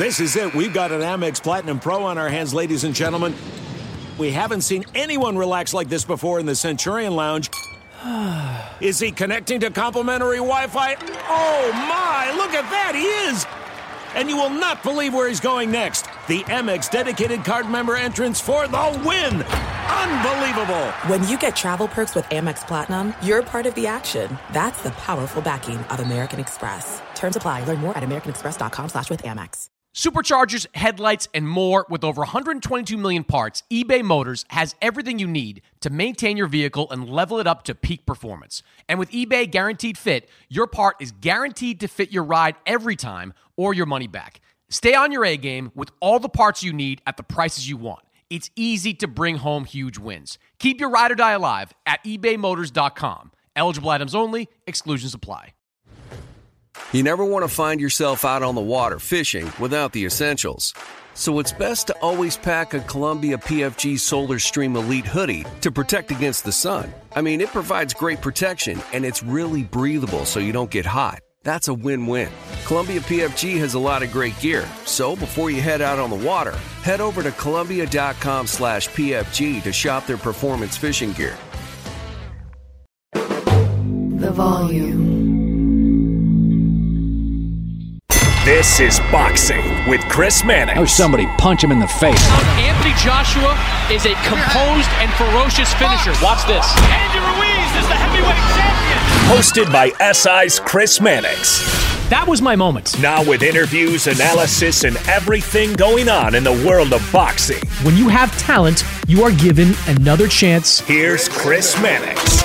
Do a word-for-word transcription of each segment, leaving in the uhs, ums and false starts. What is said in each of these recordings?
This is it. We've got an Amex Platinum Pro on our hands, ladies and gentlemen. We haven't seen anyone relax like this before in the Centurion Lounge. Is he connecting to complimentary Wi-Fi? Oh, my. Look at that. He is. And you will not believe where he's going next. The Amex dedicated card member entrance for the win. Unbelievable. When you get travel perks with Amex Platinum, you're part of the action. That's the powerful backing of American Express. Terms apply. Learn more at americanexpress.com slash with Amex. Superchargers, headlights, and more. With over one hundred twenty-two million parts, eBay Motors has everything you need to maintain your vehicle and level it up to peak performance. And with eBay Guaranteed Fit, your part is guaranteed to fit your ride every time or your money back. Stay on your A-game with all the parts you need at the prices you want. It's easy to bring home huge wins. Keep your ride or die alive at ebay motors dot com. Eligible items only. Exclusions apply. You never want to find yourself out on the water fishing without the essentials. So it's best to always pack a Columbia P F G Solar Stream Elite hoodie to protect against the sun. I mean, it provides great protection, and it's really breathable so you don't get hot. That's a win-win. Columbia P F G has a lot of great gear, so before you head out on the water, head over to Columbia.com slash PFG to shop their performance fishing gear. The volume. This is Boxing with Chris Mannix. Oh, somebody punch him in the face. Anthony Joshua is a composed and ferocious finisher. Watch this. Andy Ruiz is the heavyweight champion. Hosted by S I's Chris Mannix. That was my moment. Now with interviews, analysis, and everything going on in the world of boxing. When you have talent, you are given another chance. Here's Chris Mannix.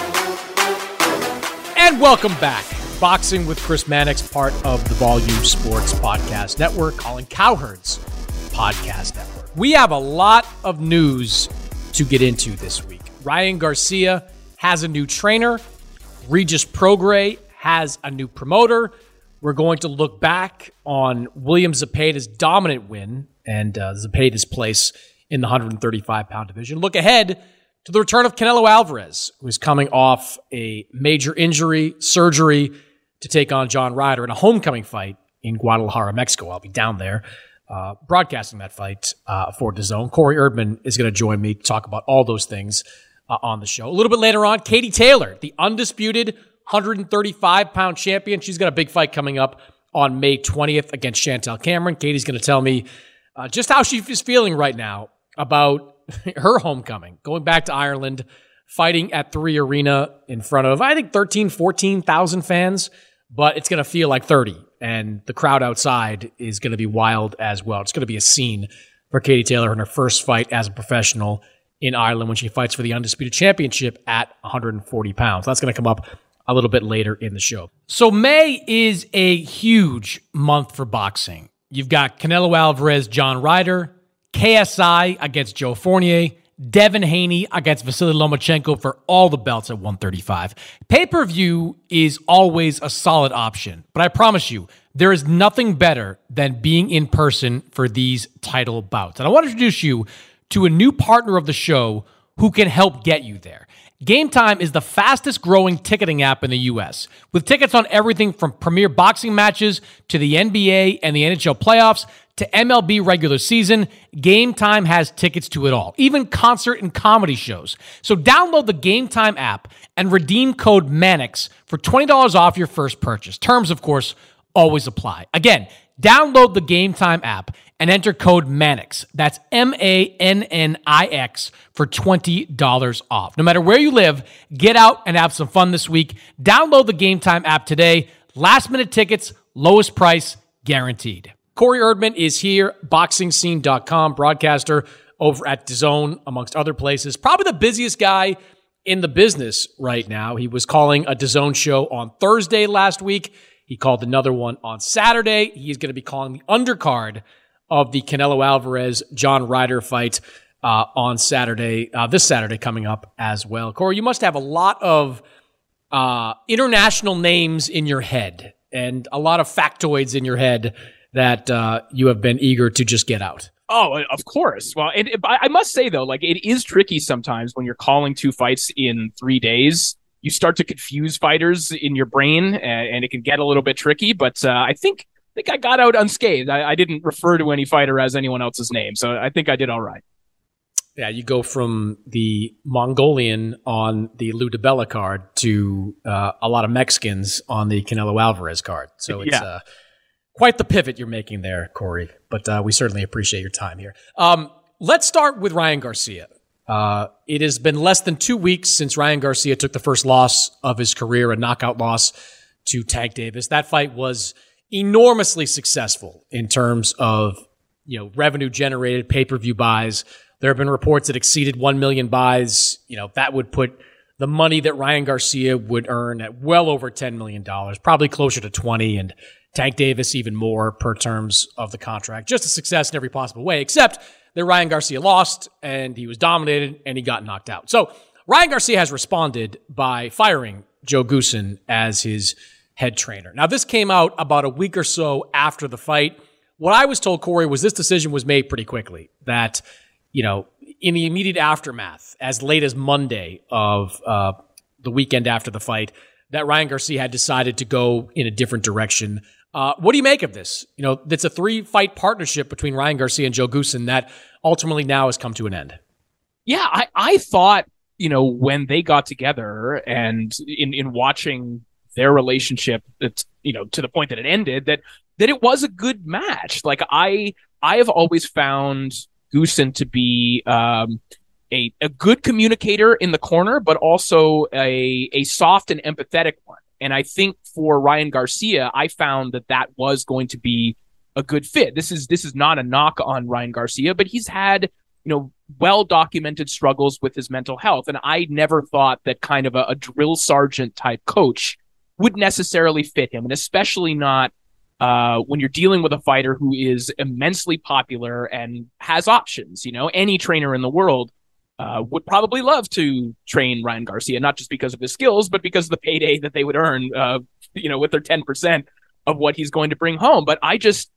And welcome back. Boxing with Chris Mannix, part of the Volume Sports Podcast Network, Colin Cowherd's Podcast Network. We have a lot of news to get into this week. Ryan Garcia has a new trainer. Regis Prograis has a new promoter. We're going to look back on William Zepeda's dominant win and uh, Zepeda's place in the one thirty-five pound division. Look ahead to the return of Canelo Alvarez, who is coming off a major injury, surgery, to take on John Ryder in a homecoming fight in Guadalajara, Mexico. I'll be down there uh, broadcasting that fight uh, for DAZN. Corey Erdman is going to join me to talk about all those things uh, on the show. A little bit later on, Katie Taylor, the undisputed one thirty-five pound champion. She's got a big fight coming up on May twentieth against Chantel Cameron. Katie's going to tell me uh, just how she is feeling right now about her homecoming, going back to Ireland, fighting at Three Arena in front of, I think, thirteen, fourteen thousand fans, but it's going to feel like thirty, and the crowd outside is going to be wild as well. It's going to be a scene for Katie Taylor in her first fight as a professional in Ireland when she fights for the Undisputed Championship at one forty pounds. That's going to come up a little bit later in the show. So May is a huge month for boxing. You've got Canelo Alvarez, John Ryder, K S I against Joe Fournier, Devin Haney against Vasily Lomachenko for all the belts at one thirty-five. Pay-per-view is always a solid option, but I promise you, there is nothing better than being in person for these title bouts. And I want to introduce you to a new partner of the show who can help get you there. Game Time is the fastest growing ticketing app in the U S, with tickets on everything from premier boxing matches to the N B A and the N H L playoffs to M L B regular season. Game Time has tickets to it all, even concert and comedy shows. So download the Game Time app and redeem code Mannix for twenty dollars off your first purchase. Terms, of course, always apply. Again, download the Game Time app and enter code Mannix. That's M A N N I X for twenty dollars off. No matter where you live, get out and have some fun this week. Download the Game Time app today. Last minute tickets, lowest price guaranteed. Corey Erdman is here, boxing scene dot com, broadcaster over at DAZN, amongst other places. Probably the busiest guy in the business right now. He was calling a DAZN show on Thursday last week. He called another one on Saturday. He's going to be calling the undercard of the Canelo Alvarez John Ryder fight uh, on Saturday, uh, this Saturday coming up as well. Corey, you must have a lot of uh, international names in your head and a lot of factoids in your head that uh, you have been eager to just get out. Oh, of course. Well, it, it, I must say, though, like it is tricky sometimes when you're calling two fights in three days. You start to confuse fighters in your brain, and, and it can get a little bit tricky. But uh, I think think I got out unscathed. I, I didn't refer to any fighter as anyone else's name, so I think I did all right. Yeah, you go from the Mongolian on the Lou DiBella card to uh, a lot of Mexicans on the Canelo Alvarez card. So it's yeah. uh, quite the pivot you're making there, Corey. But uh, we certainly appreciate your time here. Um, let's start with Ryan Garcia. Uh, it has been less than two weeks since Ryan Garcia took the first loss of his career, a knockout loss to Tank Davis. That fight was enormously successful in terms of, you know, revenue generated, pay-per-view buys. There have been reports that exceeded one million buys. You know, that would put the money that Ryan Garcia would earn at well over ten million dollars, probably closer to twenty, and Tank Davis even more per terms of the contract. Just a success in every possible way, except that Ryan Garcia lost and he was dominated and he got knocked out. So Ryan Garcia has responded by firing Joe Goossen as his head trainer. Now, this came out about a week or so after the fight. What I was told, Corey, was this decision was made pretty quickly, that you know, in the immediate aftermath, as late as Monday of uh, the weekend after the fight, that Ryan Garcia had decided to go in a different direction. Uh, what do you make of this? You know, it's a three-fight partnership between Ryan Garcia and Joe Goossen that ultimately now has come to an end. Yeah, I, I thought, you know, when they got together and in, in watching their relationship, it's, you know, to the point that it ended, that that it was a good match. Like, I I have always found Goossen to be um, a a good communicator in the corner, but also a a soft and empathetic one. And I think for Ryan Garcia, I found that that was going to be a good fit. This is this is not a knock on Ryan Garcia, but he's had, you know, well documented struggles with his mental health, and I never thought that kind of a, a drill sergeant type coach would necessarily fit him, and especially not Uh, when you're dealing with a fighter who is immensely popular and has options. You know, any trainer in the world uh, would probably love to train Ryan Garcia, not just because of his skills, but because of the payday that they would earn, uh, you know, with their ten percent of what he's going to bring home. But I just,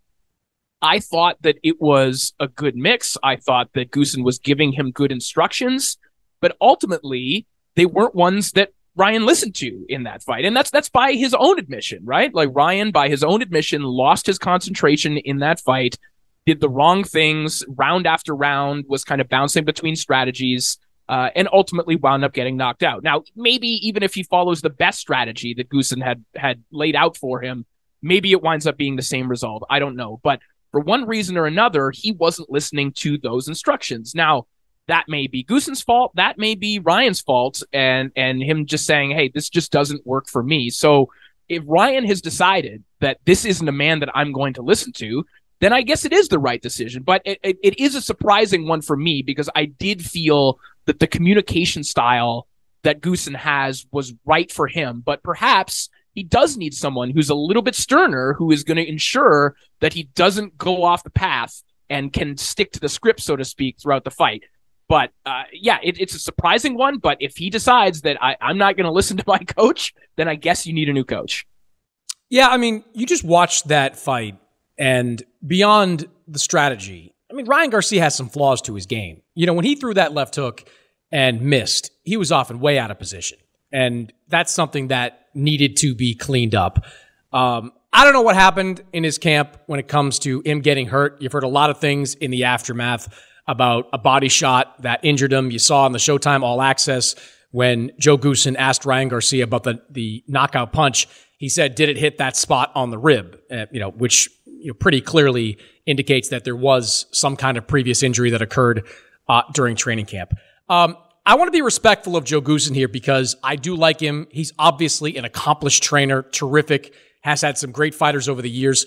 I thought that it was a good mix. I thought that Goossen was giving him good instructions, but ultimately they weren't ones that Ryan listened to in that fight. And that's that's by his own admission, right? Like, Ryan, by his own admission, lost his concentration in that fight, did the wrong things round after round, was kind of bouncing between strategies, uh, and ultimately wound up getting knocked out. Now, maybe even if he follows the best strategy that Goossen had, had laid out for him, maybe it winds up being the same result. I don't know. But for one reason or another, he wasn't listening to those instructions. Now, that may be Goossen's fault. That may be Ryan's fault, and and him just saying, hey, this just doesn't work for me. So if Ryan has decided that this isn't a man that I'm going to listen to, then I guess it is the right decision. But it, it, it is a surprising one for me, because I did feel that the communication style that Goossen has was right for him. But perhaps he does need someone who's a little bit sterner, who is going to ensure that he doesn't go off the path and can stick to the script, so to speak, throughout the fight. But uh, yeah, it, it's a surprising one. But if he decides that I, I'm not going to listen to my coach, then I guess you need a new coach. Yeah, I mean, you just watched that fight, and beyond the strategy, I mean, Ryan Garcia has some flaws to his game. You know, when he threw that left hook and missed, he was often way out of position. And that's something that needed to be cleaned up. Um, I don't know what happened in his camp when it comes to him getting hurt. You've heard a lot of things in the aftermath about a body shot that injured him. You saw on the Showtime All Access when Joe Goossen asked Ryan Garcia about the, the knockout punch. He said, did it hit that spot on the rib? Uh, you know, which you know, pretty clearly indicates that there was some kind of previous injury that occurred uh, during training camp. Um, I want to be respectful of Joe Goossen here, because I do like him. He's obviously an accomplished trainer, terrific, has had some great fighters over the years.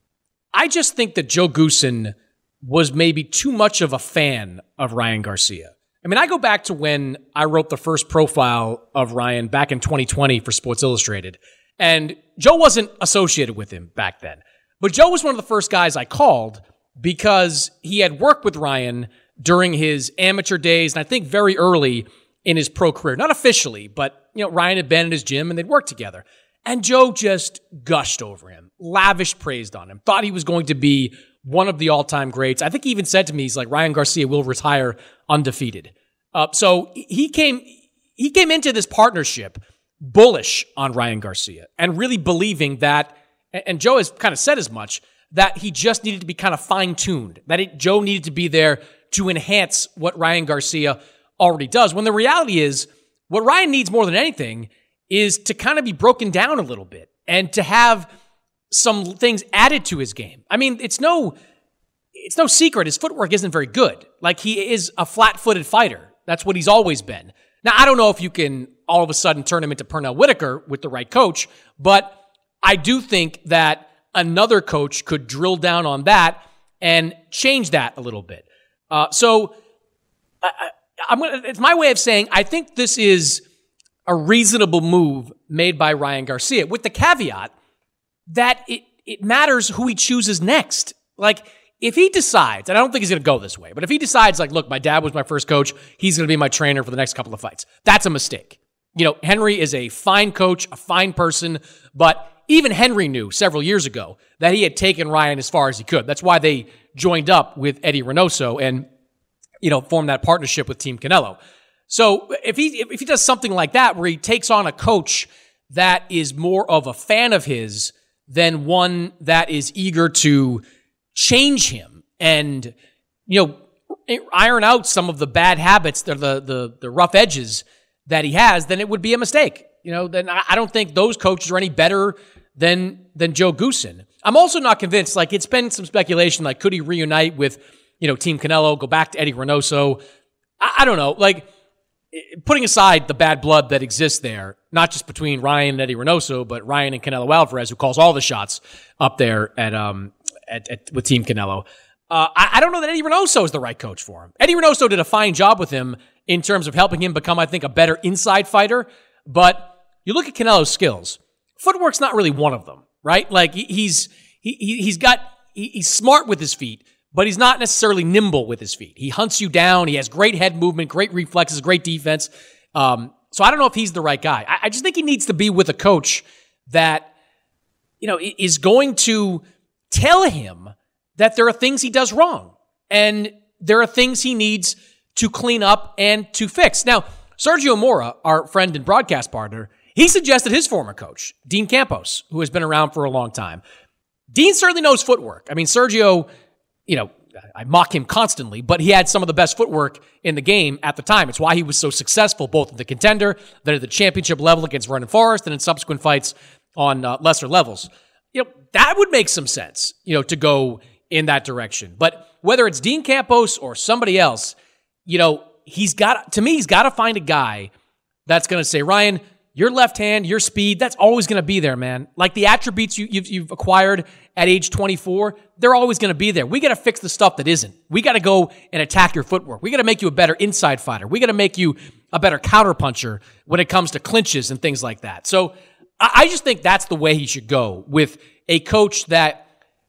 I just think that Joe Goossen was maybe too much of a fan of Ryan Garcia. I mean, I go back to when I wrote the first profile of Ryan back in twenty twenty for Sports Illustrated, and Joe wasn't associated with him back then. But Joe was one of the first guys I called because he had worked with Ryan during his amateur days, and I think very early in his pro career. Not officially, but you know, Ryan had been in his gym and they'd worked together. And Joe just gushed over him, lavish praise on him, thought he was going to be one of the all-time greats. I think he even said to me, he's like, Ryan Garcia will retire undefeated. Uh, so he came he came into this partnership bullish on Ryan Garcia and really believing that and, and Joe has kind of said as much, that he just needed to be kind of fine-tuned, that it, Joe needed to be there to enhance what Ryan Garcia already does. When the reality is, what Ryan needs more than anything is to kind of be broken down a little bit and to have some things added to his game. I mean, it's no, it's no secret his footwork isn't very good. Like, he is a flat-footed fighter. That's what he's always been. Now, I don't know if you can all of a sudden turn him into Pernell Whitaker with the right coach, but I do think that another coach could drill down on that and change that a little bit. Uh, so I, I, I'm gonna, it's my way of saying I think this is a reasonable move made by Ryan Garcia, with the caveat that it, it matters who he chooses next. Like, if he decides, and I don't think he's going to go this way, but if he decides, like, look, my dad was my first coach, he's going to be my trainer for the next couple of fights, that's a mistake. You know, Henry is a fine coach, a fine person, but even Henry knew several years ago that he had taken Ryan as far as he could. That's why they joined up with Eddie Reynoso and, you know, formed that partnership with Team Canelo. So if he if he does something like that, where he takes on a coach that is more of a fan of his than one that is eager to change him and, you know, iron out some of the bad habits, the the the, the rough edges that he has, then it would be a mistake. You know, then I don't think those coaches are any better than than Joe Goossen. I'm also not convinced. Like, it's been some speculation, like, could he reunite with, you know, Team Canelo, go back to Eddie Reynoso? I, I don't know. Like, putting aside the bad blood that exists there, not just between Ryan and Eddie Reynoso, but Ryan and Canelo Alvarez, who calls all the shots up there at um at, at with Team Canelo. Uh, I, I don't know that Eddie Reynoso is the right coach for him. Eddie Reynoso did a fine job with him in terms of helping him become, I think, a better inside fighter. But you look at Canelo's skills. Footwork's not really one of them, right? Like, he's he, he's got he, he's smart with his feet, but he's not necessarily nimble with his feet. He hunts you down. He has great head movement, great reflexes, great defense. Um, so I don't know if he's the right guy. I, I just think he needs to be with a coach that, you know, is going to tell him that there are things he does wrong and there are things he needs to clean up and to fix. Now, Sergio Mora, our friend and broadcast partner, he suggested his former coach, Dean Campos, who has been around for a long time. Dean certainly knows footwork. I mean, Sergio, you know, I mock him constantly, but he had some of the best footwork in the game at the time. It's why he was so successful, both at the contender, then at the championship level against Vernon Forrest, and in subsequent fights on uh, lesser levels. You know, that would make some sense, you know, to go in that direction. But whether it's Dean Campos or somebody else, you know, he's got, to me, he's got to find a guy that's going to say, Ryan, your left hand, your speed, that's always going to be there, man. Like, the attributes you, you've, you've acquired at age twenty-four, they're always going to be there. We got to fix the stuff that isn't. We got to go and attack your footwork. We got to make you a better inside fighter. We got to make you a better counterpuncher when it comes to clinches and things like that. So I, I just think that's the way he should go, with a coach that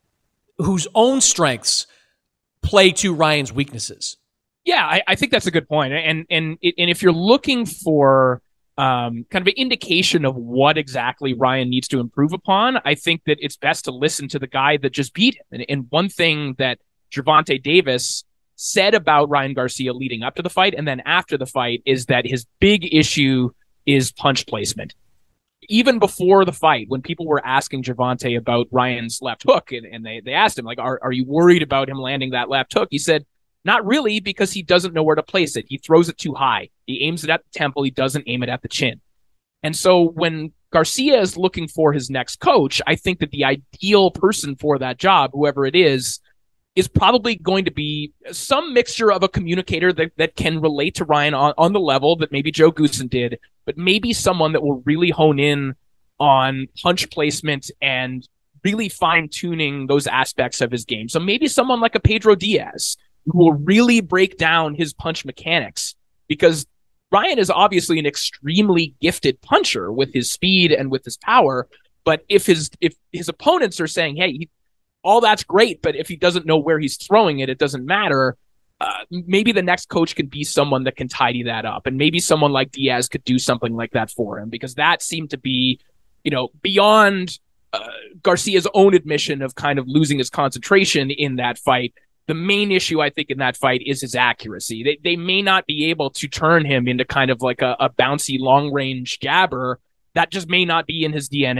whose own strengths play to Ryan's weaknesses. Yeah, I, I think that's a good point. And and and if you're looking for um, kind of an indication of what exactly Ryan needs to improve upon, I think that it's best to listen to the guy that just beat him. And, and one thing that Gervonta Davis said about Ryan Garcia leading up to the fight and then after the fight is that his big issue is punch placement. Even before the fight, when people were asking Gervonta about Ryan's left hook, and, and they, they asked him, like, are, are you worried about him landing that left hook? He said, not really, because he doesn't know where to place it. He throws it too high. He aims it at the temple. He doesn't aim it at the chin. And so when Garcia is looking for his next coach, I think that the ideal person for that job, whoever it is, is probably going to be some mixture of a communicator that, that can relate to Ryan on, on the level that maybe Joe Goossen did, but maybe someone that will really hone in on punch placement and really fine-tuning those aspects of his game. So maybe someone like a Pedro Diaz, who will really break down his punch mechanics, because Ryan is obviously an extremely gifted puncher with his speed and with his power. But if his if his opponents are saying, hey, he, all that's great, but if he doesn't know where he's throwing it, it doesn't matter. Uh, maybe the next coach can be someone that can tidy that up. And maybe someone like Diaz could do something like that for him, because that seemed to be, you know, beyond uh, Garcia's own admission of kind of losing his concentration in that fight. The main issue, I think, in that fight is his accuracy. They they may not be able to turn him into kind of like a, a bouncy long-range jabber. That just may not be in his D N A.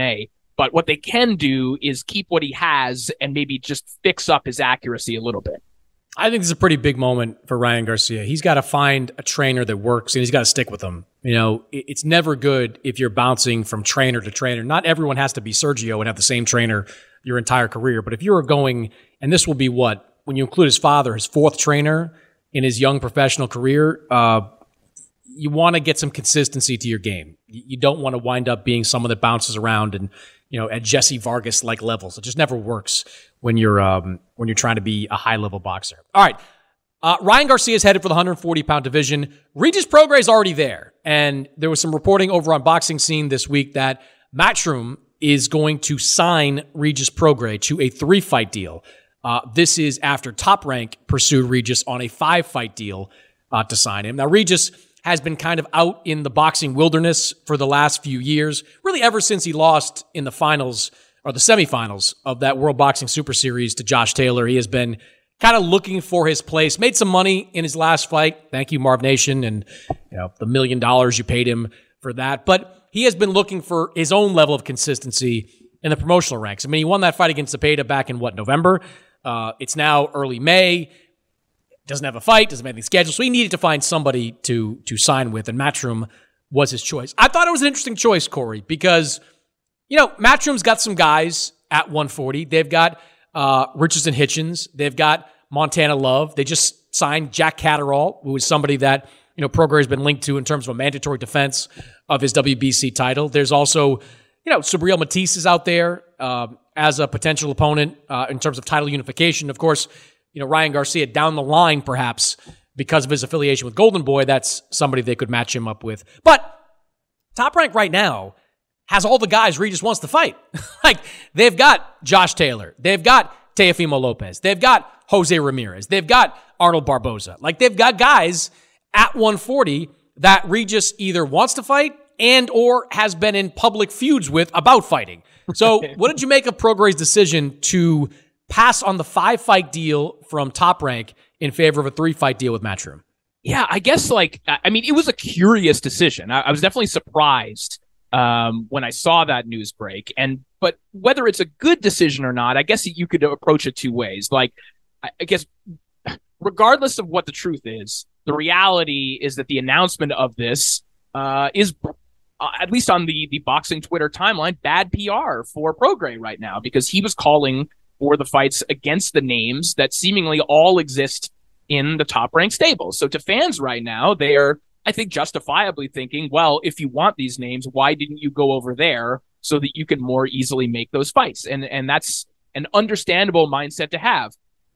But what they can do is keep what he has and maybe just fix up his accuracy a little bit. I think this is a pretty big moment for Ryan Garcia. He's got to find a trainer that works, and he's got to stick with them. You know, it's never good if you're bouncing from trainer to trainer. Not everyone has to be Sergio and have the same trainer your entire career. But if you are going, and this will be what, when you include his father, his fourth trainer in his young professional career, uh, you want to get some consistency to your game. You don't want to wind up being someone that bounces around and, you know, at Jesse Vargas-like levels. It just never works when you're um, when you're trying to be a high-level boxer. All right. Uh, Ryan Garcia is headed for the one forty pound division. Regis Prograis is already there. And there was some reporting over on Boxing Scene this week that Matchroom is going to sign Regis Prograis to a three-fight deal. Uh, this is after Top Rank pursued Regis on a five-fight deal uh, to sign him. Now, Regis has been kind of out in the boxing wilderness for the last few years, really ever since he lost in the finals or the semifinals of that World Boxing Super Series to Josh Taylor. He has been kind of looking for his place, made some money in his last fight. Thank you, Marv Nation, and you know the million dollars you paid him for that. But he has been looking for his own level of consistency in the promotional ranks. I mean, he won that fight against Zepeda back in, what, November? Uh, it's now early May. Doesn't have a fight, doesn't have anything scheduled, so he needed to find somebody to to sign with, and Matchroom was his choice. I thought it was an interesting choice, Corey, because, you know, Matchroom's got some guys at one forty. They've got uh, Richardson Hitchens. They've got Montana Love. They just signed Jack Catterall, who is somebody that, you know, Prograis has been linked to in terms of a mandatory defense of his W B C title. There's also, you know, Subriel Matisse is out there uh, as a potential opponent uh, in terms of title unification. Of course, you know, Ryan Garcia down the line, perhaps, because of his affiliation with Golden Boy, that's somebody they could match him up with. But Top Rank right now has all the guys Regis wants to fight. Like, they've got Josh Taylor. They've got Teofimo Lopez. They've got Jose Ramirez. They've got Arnold Barboza. Like, they've got guys at one forty that Regis either wants to fight and or has been in public feuds with about fighting. So what did you make of Prograis' decision to pass on the five-fight deal from Top Rank in favor of a three-fight deal with Matchroom? Yeah, I guess, like, I mean, it was a curious decision. I, I was definitely surprised um, when I saw that news break. And but whether it's a good decision or not, I guess you could approach it two ways. Like, I, I guess, regardless of what the truth is, the reality is that the announcement of this uh, is, uh, at least on the the boxing Twitter timeline, bad P R for Prograis right now, because he was calling for the fights against the names that seemingly all exist in the Top Rank stables. So to fans right now, they are, I think, justifiably thinking, well, if you want these names, why didn't you go over there so that you can more easily make those fights? And and that's an understandable mindset to have.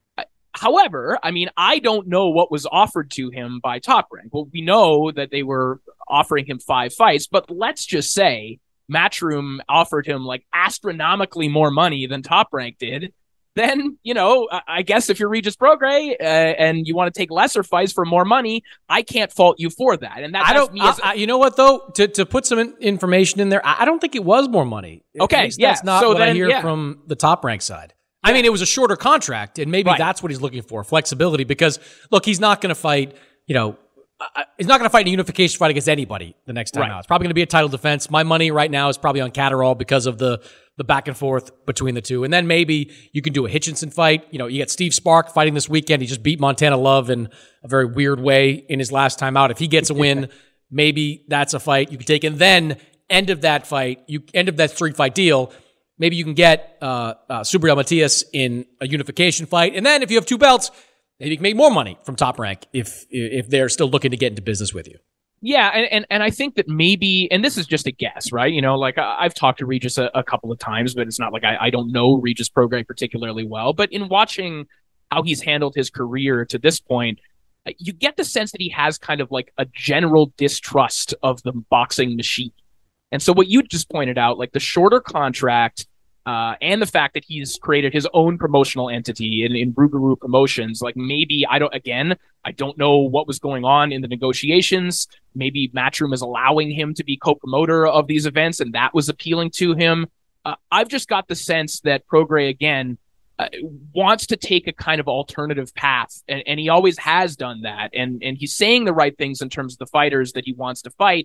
However, I mean, I don't know what was offered to him by Top Rank. Well, we know that they were offering him five fights, but let's just say Matchroom offered him like astronomically more money than Top Rank did. Then, you know, I guess if you're Regis Prograis uh, and you want to take lesser fights for more money, I can't fault you for that. And that, I don't. me as a- I, you know what though? To to put some in- information in there, I, I don't think it was more money. Okay, At least yeah. That's not so what then, I hear yeah. from the Top Rank side. I mean, it was a shorter contract, and maybe Right. that's what he's looking for, flexibility. Because look, he's not going to fight. You know, uh, he's not going to fight in a unification fight against anybody the next time Right. out. It's probably going to be a title defense. My money right now is probably on Catterall because of the the back and forth between the two. And then maybe you can do a Hitchinson fight. You know, you got Steve Spark fighting this weekend. He just beat Montana Love in a very weird way in his last time out. If he gets a win, maybe that's a fight you can take. And then end of that fight, you end of that three fight deal, maybe you can get uh, uh, Subriel Matias in a unification fight. And then if you have two belts, maybe you can make more money from Top Rank if if they're still looking to get into business with you. Yeah, and, and and I think that maybe, and this is just a guess, right? You know, like I, I've talked to Regis a, a couple of times, but it's not like I, I don't know Regis Prograis particularly well. But in watching how he's handled his career to this point, you get the sense that he has kind of like a general distrust of the boxing machine. And so what you just pointed out, like the shorter contract, Uh, and the fact that he's created his own promotional entity in, in Rougarou Promotions, like maybe, I don't, again, I don't know what was going on in the negotiations. Maybe Matchroom is allowing him to be co-promoter of these events, and that was appealing to him. Uh, I've just got the sense that Prograis, again, uh, wants to take a kind of alternative path, and, and he always has done that. And, and he's saying the right things in terms of the fighters that he wants to fight.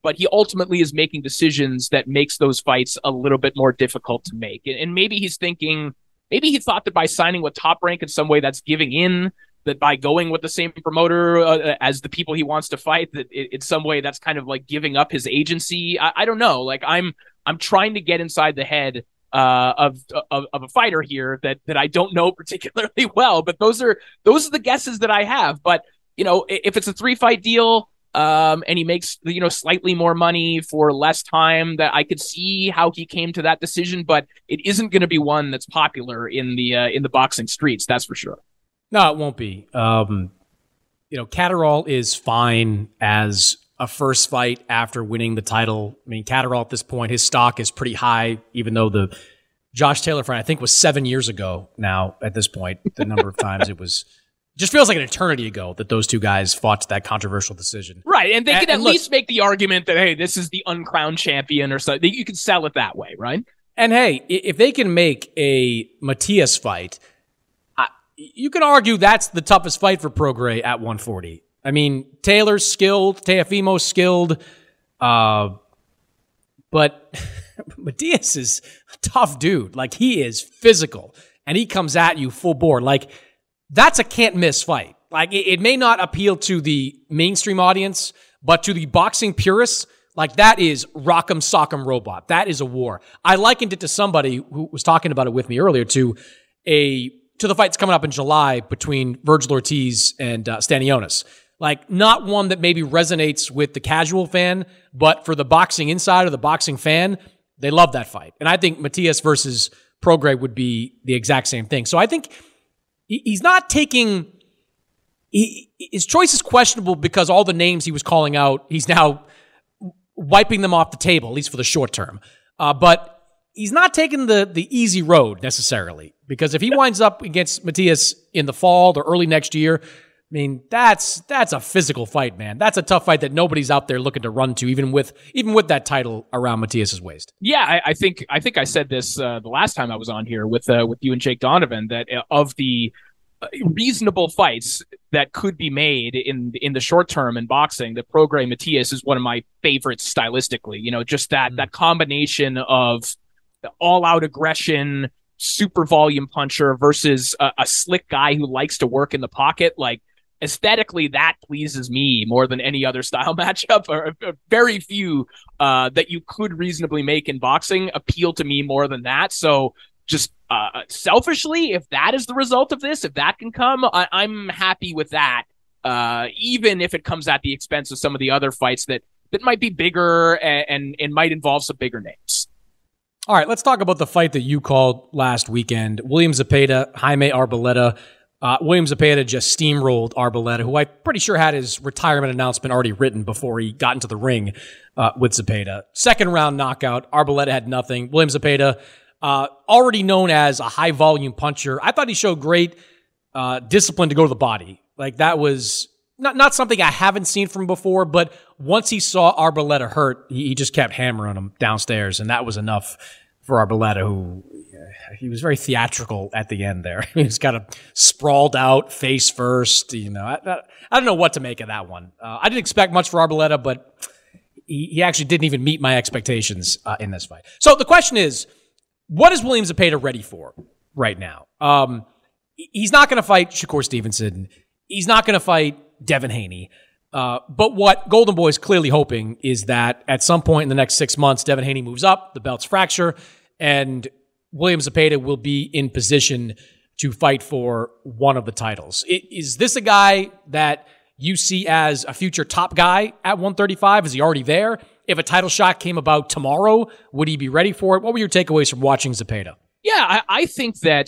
but he ultimately is making decisions that makes those fights a little bit more difficult to make. And, and maybe he's thinking, maybe he thought that by signing with Top Rank in some way that's giving in, that by going with the same promoter uh, as the people he wants to fight, that it, in some way that's kind of like giving up his agency. I, I don't know. Like I'm, I'm trying to get inside the head uh, of, of of a fighter here that that I don't know particularly well. But those are those are the guesses that I have. But you know, if it's a three fight deal, um, and he makes you know slightly more money for less time, that I could see how he came to that decision. But it isn't going to be one that's popular in the uh, in the boxing streets. That's for sure. No, it won't be. Um, you know, Catterall is fine as a first fight after winning the title. I mean, Catterall at this point, his stock is pretty high, even though the Josh Taylor fight, I think, was seven years ago now at this point. The number of times it was just feels like an eternity ago that those two guys fought to that controversial decision. Right, and they and, could at and look, least make the argument that, hey, this is the uncrowned champion or something. You could sell it that way, right? And hey, if they can make a Matias fight, you can argue that's the toughest fight for Prograis at one forty. I mean, Taylor's skilled, Teofimo's skilled, uh, but Matias is a tough dude. Like, he is physical, and he comes at you full bore. Like, that's a can't-miss fight. Like, it, it may not appeal to the mainstream audience, but to the boxing purists, like, that is Rock'em Sock'em Robot. That is a war. I likened it to somebody who was talking about it with me earlier to a to the fights coming up in July between Virgil Ortiz and uh, Stanionis. Like, not one that maybe resonates with the casual fan, but for the boxing insider, the boxing fan, they love that fight. And I think Matias versus Prograis would be the exact same thing. So I think he's not taking... He, his choice is questionable because all the names he was calling out, he's now wiping them off the table, at least for the short term. Uh, but he's not taking the the easy road necessarily, because if he winds up against Matias in the fall or early next year, I mean, that's that's a physical fight, man. That's a tough fight that nobody's out there looking to run to, even with even with that title around Matias's waist. Yeah, I, I think I think I said this uh, the last time I was on here with uh, with you and Jake Donovan, that uh, of the reasonable fights that could be made in in the short term in boxing, that Prograis Matias is one of my favorites stylistically. You know, just that mm. that combination of all-out aggression, super volume puncher versus a, a slick guy who likes to work in the pocket. Like, aesthetically, that pleases me more than any other style matchup, or, or very few uh, that you could reasonably make in boxing appeal to me more than that. So just uh, selfishly, if that is the result of this, if that can come, I- I'm happy with that, uh, even if it comes at the expense of some of the other fights that, that might be bigger and, and, and might involve some bigger names. All right, let's talk about the fight that you called last weekend. William Zepeda, Jaime Arboleda. Uh, William Zepeda just steamrolled Arboleda, who I'm pretty sure had his retirement announcement already written before he got into the ring uh, with Zepeda. Second round knockout. Arboleda had nothing. William Zepeda, uh, already known as a high volume puncher. I thought he showed great uh, discipline to go to the body. Like, that was not not something I haven't seen from before, but once he saw Arboleda hurt, he, he just kept hammering him downstairs, and that was enough for Arboleda, who uh, he was very theatrical at the end there. He was kind of sprawled out, face first. You know, I, I, I don't know what to make of that one. Uh, I didn't expect much for Arboleda, but he, he actually didn't even meet my expectations uh, in this fight. So the question is, what is William Zepeda ready for right now? Um, he's not going to fight Shakur Stevenson. He's not going to fight Devin Haney. Uh, but what Golden Boy is clearly hoping is that at some point in the next six months, Devin Haney moves up, the belts fracture, and William Zepeda will be in position to fight for one of the titles. It, is this a guy that you see as a future top guy at one thirty-five? Is he already there? If a title shot came about tomorrow, would he be ready for it? What were your takeaways from watching Zepeda? Yeah, I, I think that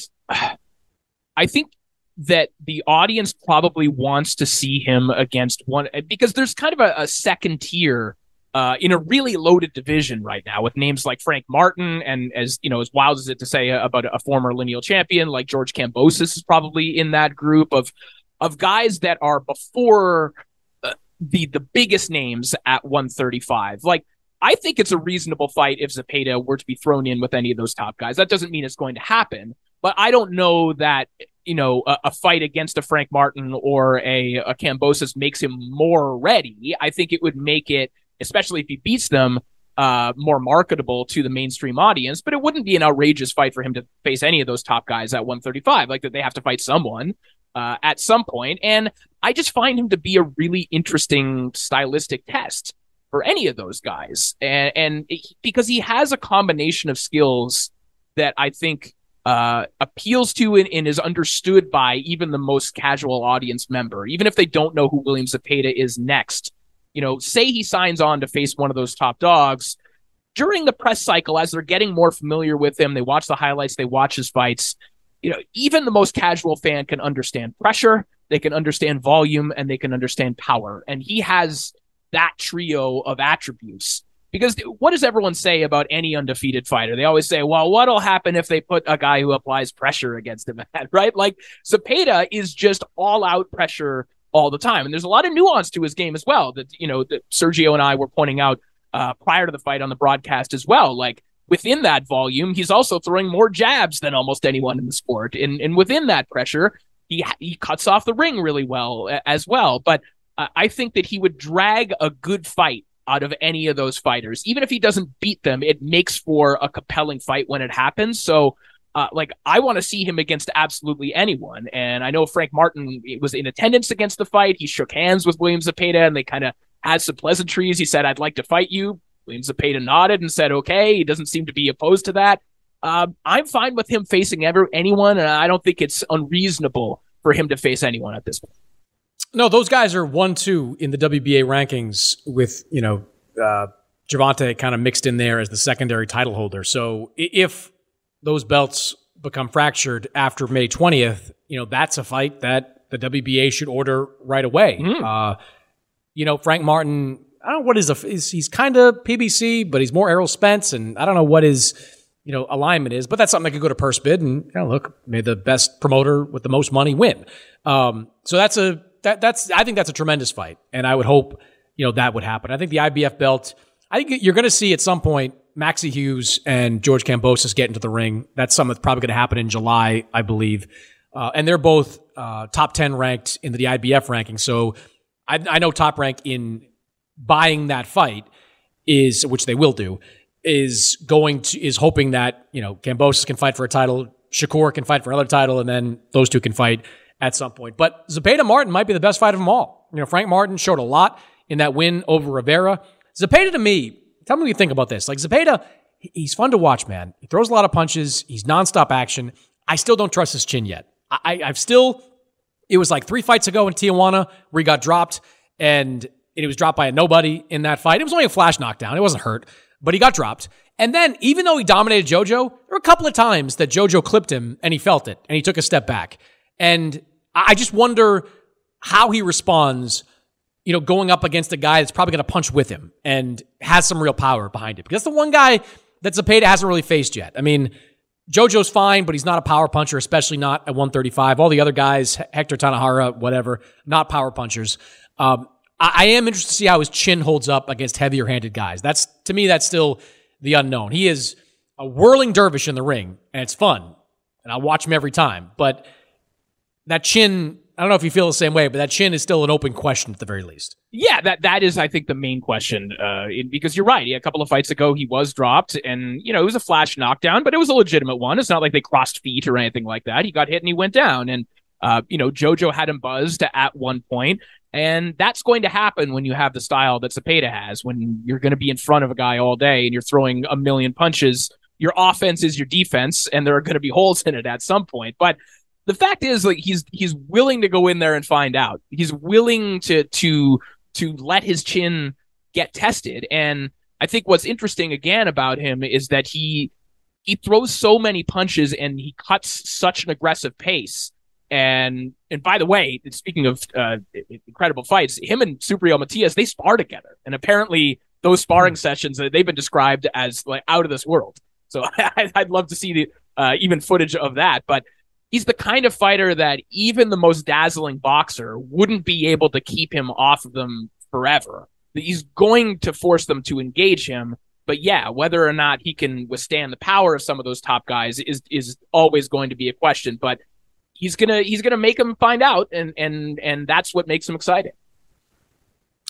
I think that the audience probably wants to see him against one, because there's kind of a, a second tier uh, in a really loaded division right now with names like Frank Martin, and as you know, as wild as it to say about a former lineal champion like George Kambosos is probably in that group of of guys that are before uh, the the biggest names at one thirty-five. Like, I think it's a reasonable fight if Zepeda were to be thrown in with any of those top guys. That doesn't mean it's going to happen, but I don't know that, you know, a, a fight against a Frank Martin or a, a Kambosos makes him more ready. I think it would make it especially if he beats them, uh, more marketable to the mainstream audience. But it wouldn't be an outrageous fight for him to face any of those top guys at one thirty-five. Like, that they have to fight someone uh, at some point. And I just find him to be a really interesting stylistic test for any of those guys. And, and it, because he has a combination of skills that I think uh, appeals to and, and is understood by even the most casual audience member, even if they don't know who William Zepeda is next. You know, say he signs on to face one of those top dogs. During the press cycle, as they're getting more familiar with him, they watch the highlights, they watch his fights. You know, even the most casual fan can understand pressure, they can understand volume, and they can understand power. And he has that trio of attributes. Because what does everyone say about any undefeated fighter? They always say, well, what'll happen if they put a guy who applies pressure against him, right? Like, Zepeda is just all out pressure all the time. And there's a lot of nuance to his game as well that, you know, that Sergio and I were pointing out uh, prior to the fight on the broadcast as well. Like, within that volume, he's also throwing more jabs than almost anyone in the sport. And, and within that pressure, he, he cuts off the ring really well as well. But uh, I think that he would drag a good fight out of any of those fighters. Even if he doesn't beat them, it makes for a compelling fight when it happens. So, uh, like, I want to see him against absolutely anyone. And I know Frank Martin was in attendance against the fight. He shook hands with William Zepeda, and they kind of had some pleasantries. He said, I'd like to fight you. William Zepeda nodded and said, okay. He doesn't seem to be opposed to that. Um, I'm fine with him facing ever anyone, and I don't think it's unreasonable for him to face anyone at this point. No, those guys are one, two in the W B A rankings with, you know, uh, Gervonta kind of mixed in there as the secondary title holder. So if those belts become fractured after May twentieth, you know, that's a fight that the W B A should order right away. Mm. Uh, you know, Frank Martin, I don't know what his, is, he's kind of P B C, but he's more Errol Spence, and I don't know what his, you know, alignment is, but that's something that could go to purse bid, and, you know, look, may the best promoter with the most money win. Um, so that's a, That that's I think that's a tremendous fight, and I would hope, you know, that would happen. I think the I B F belt, I think you're going to see at some point Maxie Hughes and George Kambosos get into the ring. That's something that's probably going to happen in July, I believe. Uh, and they're both uh, top ten ranked in the I B F ranking. So I, I know Top Rank in buying that fight is, which they will do, is going to is hoping that, you know, Kambosos can fight for a title, Shakur can fight for another title, and then those two can fight at some point. But Zepeda Martin might be the best fight of them all. You know, Frank Martin showed a lot in that win over Rivera. Zepeda, to me, tell me what you think about this. Like, Zepeda, he's fun to watch, man. He throws a lot of punches. He's nonstop action. I still don't trust his chin yet. I, I've still, it was like three fights ago in Tijuana where he got dropped, and it was dropped by a nobody in that fight. It was only a flash knockdown. It wasn't hurt, but he got dropped. And then, even though he dominated JoJo, there were a couple of times that JoJo clipped him, and he felt it, and he took a step back. And I just wonder how he responds, you know, going up against a guy that's probably going to punch with him and has some real power behind it. Because that's the one guy that Zepeda hasn't really faced yet. I mean, JoJo's fine, but he's not a power puncher, especially not at one thirty-five. All the other guys, Hector Tanahara, whatever, not power punchers. Um, I, I am interested to see how his chin holds up against heavier-handed guys. That's, to me, that's still the unknown. He is a whirling dervish in the ring, and it's fun. And I watch him every time. But that chin, I don't know if you feel the same way, but that chin is still an open question at the very least. Yeah, that that is, I think, the main question. Uh, it, because you're right. A couple of fights ago, he was dropped, and, you know, it was a flash knockdown, but it was a legitimate one. It's not like they crossed feet or anything like that. He got hit and he went down. And, uh, you know, JoJo had him buzzed at one point, and that's going to happen when you have the style that Zepeda has, when you're going to be in front of a guy all day and you're throwing a million punches. Your offense is your defense, and there are going to be holes in it at some point. But the fact is, like, he's he's willing to go in there and find out. He's willing to to to let his chin get tested. And I think what's interesting again about him is that he he throws so many punches and he cuts such an aggressive pace. And and by the way, speaking of uh, incredible fights, him and Subriel Matias, they spar together, and apparently those sparring sessions, they've been described as like out of this world. So I'd love to see the uh, even footage of that, but. He's the kind of fighter that even the most dazzling boxer wouldn't be able to keep him off of them forever. He's going to force them to engage him. But yeah, whether or not he can withstand the power of some of those top guys is is always going to be a question. But he's gonna he's gonna make them find out, and and and that's what makes him exciting.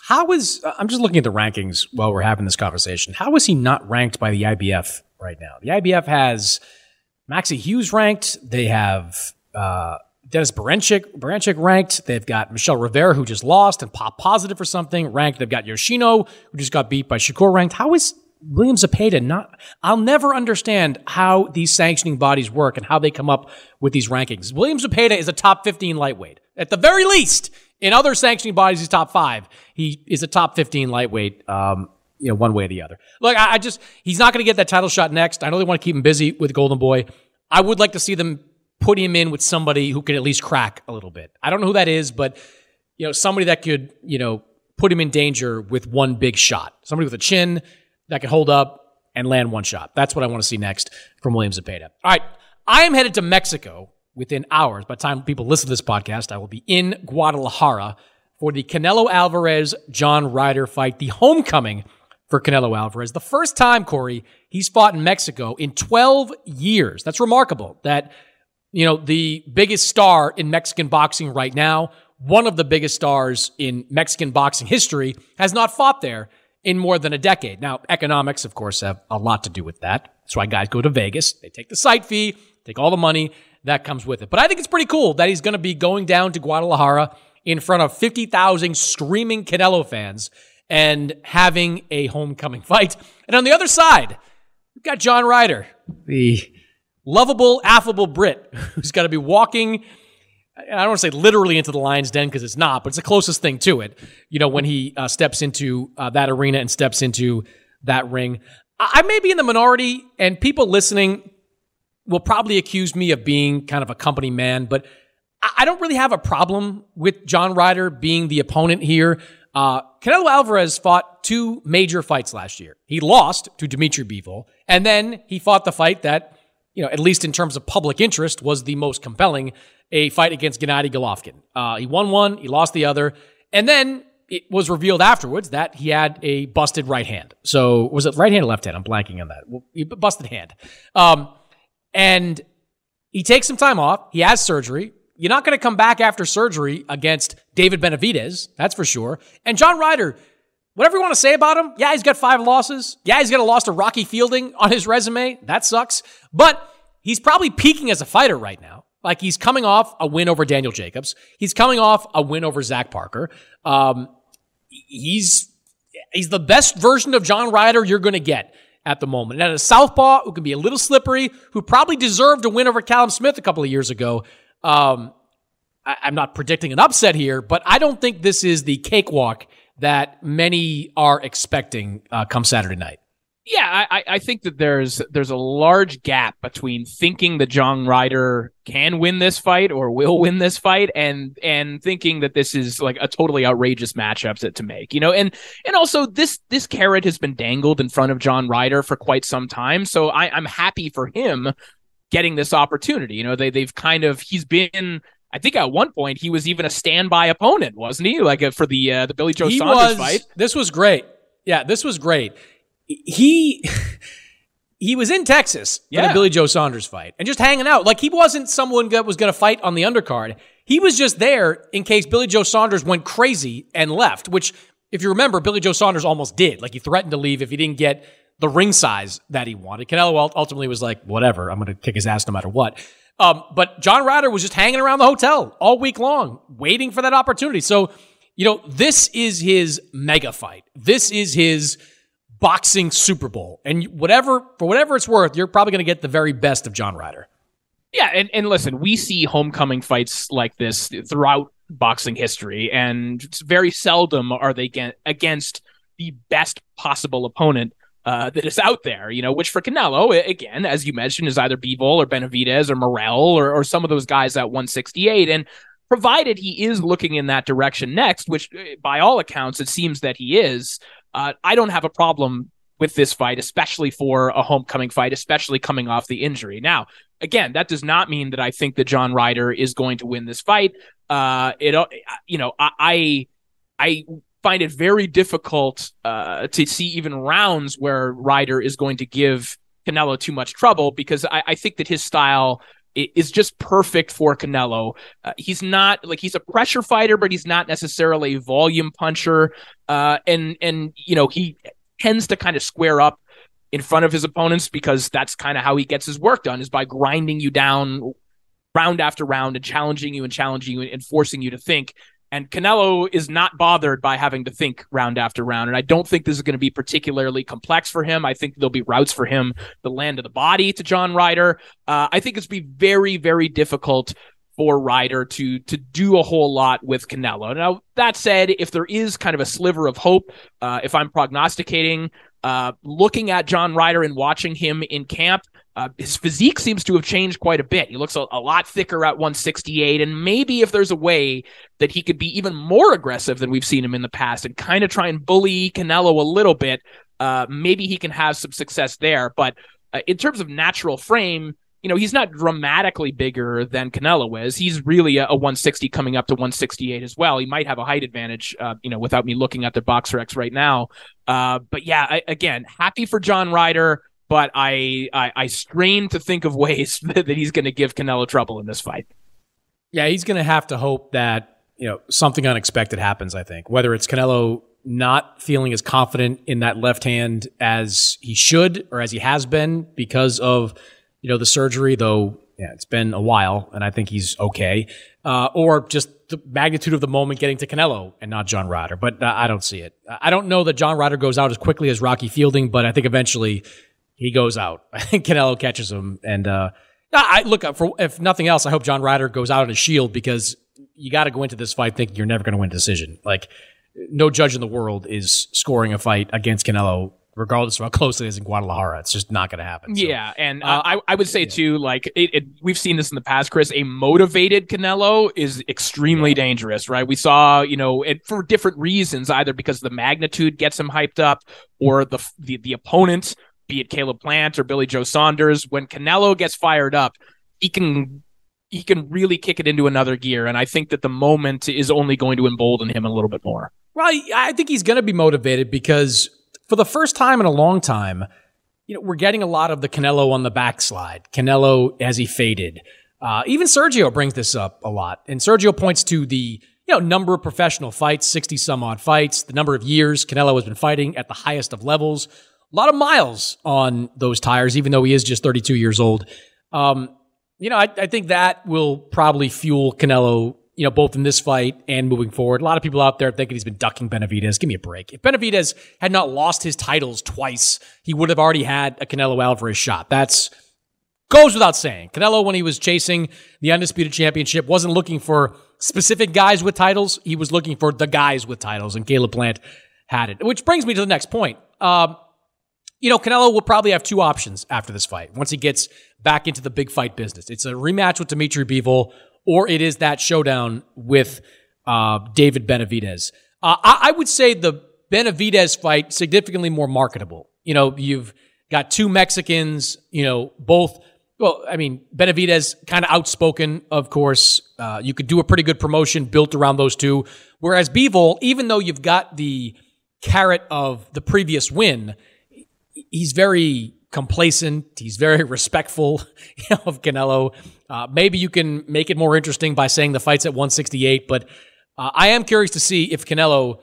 How is, I'm just looking at the rankings while we're having this conversation. How is he not ranked by the I B F right now? The I B F has Maxie Hughes ranked. They have uh, Dennis Berenchik, Berenchik ranked. They've got Michelle Rivera, who just lost and popped positive for something, ranked. They've got Yoshino, who just got beat by Shakur, ranked. How is William Zepeda not? I'll never understand how these sanctioning bodies work and how they come up with these rankings. William Zepeda is a top fifteen lightweight. At the very least, in other sanctioning bodies, he's top five. He is a top fifteen lightweight, um, you know, one way or the other. Look, I, I just, he's not going to get that title shot next. I know they want to keep him busy with Golden Boy. I would like to see them put him in with somebody who could at least crack a little bit. I don't know who that is, but, you know, somebody that could, you know, put him in danger with one big shot. Somebody with a chin that can hold up and land one shot. That's what I want to see next from William Zepeda. All right, I am headed to Mexico within hours. By the time people listen to this podcast, I will be in Guadalajara for the Canelo Alvarez-John Ryder fight, the homecoming for Canelo Alvarez. The first time, Corey, he's fought in Mexico in twelve years. That's remarkable that, you know, the biggest star in Mexican boxing right now, one of the biggest stars in Mexican boxing history, has not fought there in more than a decade. Now, economics, of course, have a lot to do with that. That's why guys go to Vegas. They take the site fee, take all the money that comes with it. But I think it's pretty cool that he's going to be going down to Guadalajara in front of fifty thousand screaming Canelo fans and having a homecoming fight. And on the other side, we've got John Ryder, the lovable, affable Brit who's got to be walking, I don't want to say literally into the lion's den because it's not, but it's the closest thing to it, you know, when he uh, steps into uh, that arena and steps into that ring. I-, I may be in the minority, and people listening will probably accuse me of being kind of a company man, but I, I don't really have a problem with John Ryder being the opponent here. Uh, Canelo Alvarez fought two major fights last year. He lost to Dimitri Bivol, and then he fought the fight that, you know, at least in terms of public interest, was the most compelling, a fight against Gennady Golovkin. Uh, he won one, he lost the other, and then it was revealed afterwards that he had a busted right hand. So, was it right hand or left hand? I'm blanking on that. Well, busted hand. Um, and he takes some time off. He has surgery. You're not going to come back after surgery against David Benavidez, that's for sure. And John Ryder, whatever you want to say about him, yeah, he's got five losses. Yeah, he's got a loss to Rocky Fielding on his resume. That sucks. But he's probably peaking as a fighter right now. Like, he's coming off a win over Daniel Jacobs. He's coming off a win over Zach Parker. Um, he's he's the best version of John Ryder you're going to get at the moment. And a southpaw who can be a little slippery, who probably deserved a win over Callum Smith a couple of years ago. Um, I, I'm not predicting an upset here, but I don't think this is the cakewalk that many are expecting uh, come Saturday night. Yeah, I, I think that there's there's a large gap between thinking that John Ryder can win this fight or will win this fight, and and thinking that this is like a totally outrageous matchup to, to make, you know, and and also this this carrot has been dangled in front of John Ryder for quite some time, so I, I'm happy for him getting this opportunity. You know, they they've kind of he's been. I think at one point he was even a standby opponent, wasn't he? Like uh, for the uh, the Billy Joe he Saunders was, fight. This was great. Yeah, this was great. He he was in Texas for yeah. the Billy Joe Saunders fight and just hanging out. Like, he wasn't someone that was going to fight on the undercard. He was just there in case Billy Joe Saunders went crazy and left, which, if you remember, Billy Joe Saunders almost did. Like, he threatened to leave if he didn't get the ring size that he wanted. Canelo ultimately was like, whatever, I'm going to kick his ass no matter what. Um, but John Ryder was just hanging around the hotel all week long, waiting for that opportunity. So, you know, this is his mega fight. This is his boxing Super Bowl. And whatever, for whatever it's worth, you're probably going to get the very best of John Ryder. Yeah, and, and listen, we see homecoming fights like this throughout boxing history, and very seldom are they get against the best possible opponent uh, that is out there, you know, which for Canelo, again, as you mentioned, is either Bivol or Benavidez or Morrell or, or some of those guys at one sixty-eight. And provided he is looking in that direction next, which by all accounts, it seems that he is, uh, I don't have a problem with this fight, especially for a homecoming fight, especially coming off the injury. Now, again, that does not mean that I think that John Ryder is going to win this fight. Uh, it, you know, I, I find it very difficult uh, to see even rounds where Ryder is going to give Canelo too much trouble, because I, I think that his style is just perfect for Canelo. Uh, he's not like he's a pressure fighter, but he's not necessarily a volume puncher. Uh, and and you know he tends to kind of square up in front of his opponents because that's kind of how he gets his work done, is by grinding you down round after round and challenging you and challenging you and forcing you to think. And Canelo is not bothered by having to think round after round. And I don't think this is going to be particularly complex for him. I think there'll be routes for him to land of the body to John Ryder. Uh, I think it's be very, very difficult for Ryder to to do a whole lot with Canelo. Now, that said, if there is kind of a sliver of hope, uh, if I'm prognosticating, uh, looking at John Ryder and watching him in camp, Uh, his physique seems to have changed quite a bit. He looks a, a lot thicker at one sixty-eight, and maybe if there's a way that he could be even more aggressive than we've seen him in the past and kind of try and bully Canelo a little bit, uh, maybe he can have some success there. But uh, in terms of natural frame, you know, he's not dramatically bigger than Canelo is. He's really a, a one sixty coming up to one sixty-eight as well. He might have a height advantage, uh, you know, without me looking at the BoxRec right now. Uh, but yeah, I, again, happy for John Ryder. But I, I I strain to think of ways that he's going to give Canelo trouble in this fight. Yeah, he's going to have to hope that, you know, something unexpected happens, I think. Whether it's Canelo not feeling as confident in that left hand as he should or as he has been because of, you know, the surgery, though, yeah, it's been a while, and I think he's okay. Uh, or just the magnitude of the moment getting to Canelo and not John Ryder. But uh, I don't see it. I don't know that John Ryder goes out as quickly as Rocky Fielding, but I think eventually he goes out. I think Canelo catches him. And uh, I look, for if nothing else, I hope John Ryder goes out on a shield, because you got to go into this fight thinking you're never going to win a decision. Like, no judge in the world is scoring a fight against Canelo, regardless of how close it is in Guadalajara. It's just not going to happen. So, yeah, and uh, uh, I, I would say, yeah. too, like, it, it, we've seen this in the past, Chris, a motivated Canelo is extremely yeah. dangerous, right? We saw, you know, it, for different reasons, either because the magnitude gets him hyped up or the the, the opponent, be it Caleb Plant or Billy Joe Saunders. When Canelo gets fired up, he can he can really kick it into another gear, and I think that the moment is only going to embolden him a little bit more. Well, I think he's going to be motivated because for the first time in a long time, you know, we're getting a lot of the Canelo on the backslide. Canelo as he faded. Uh, even Sergio brings this up a lot, and Sergio points to the you know number of professional fights, sixty some odd fights, the number of years Canelo has been fighting at the highest of levels. A lot of miles on those tires, even though he is just thirty-two years old. Um, you know, I, I think that will probably fuel Canelo, you know, both in this fight and moving forward. A lot of people out there thinking he's been ducking Benavidez. Give me a break. If Benavidez had not lost his titles twice, he would have already had a Canelo Alvarez shot. That's goes without saying. Canelo, when he was chasing the Undisputed Championship, wasn't looking for specific guys with titles. He was looking for the guys with titles, and Caleb Plant had it. Which brings me to the next point. Um, You know, Canelo will probably have two options after this fight once he gets back into the big fight business. It's a rematch with Dimitri Bivol, or it is that showdown with uh, David Benavidez. Uh, I, I would say the Benavidez fight significantly more marketable. You know, you've got two Mexicans, you know, both, well, I mean, Benavidez kind of outspoken, of course. Uh, you could do a pretty good promotion built around those two. Whereas Bivol, even though you've got the carrot of the previous win, he's very complacent. He's very respectful you know, of Canelo. Uh, maybe you can make it more interesting by saying the fight's at one sixty-eight, but uh, I am curious to see if Canelo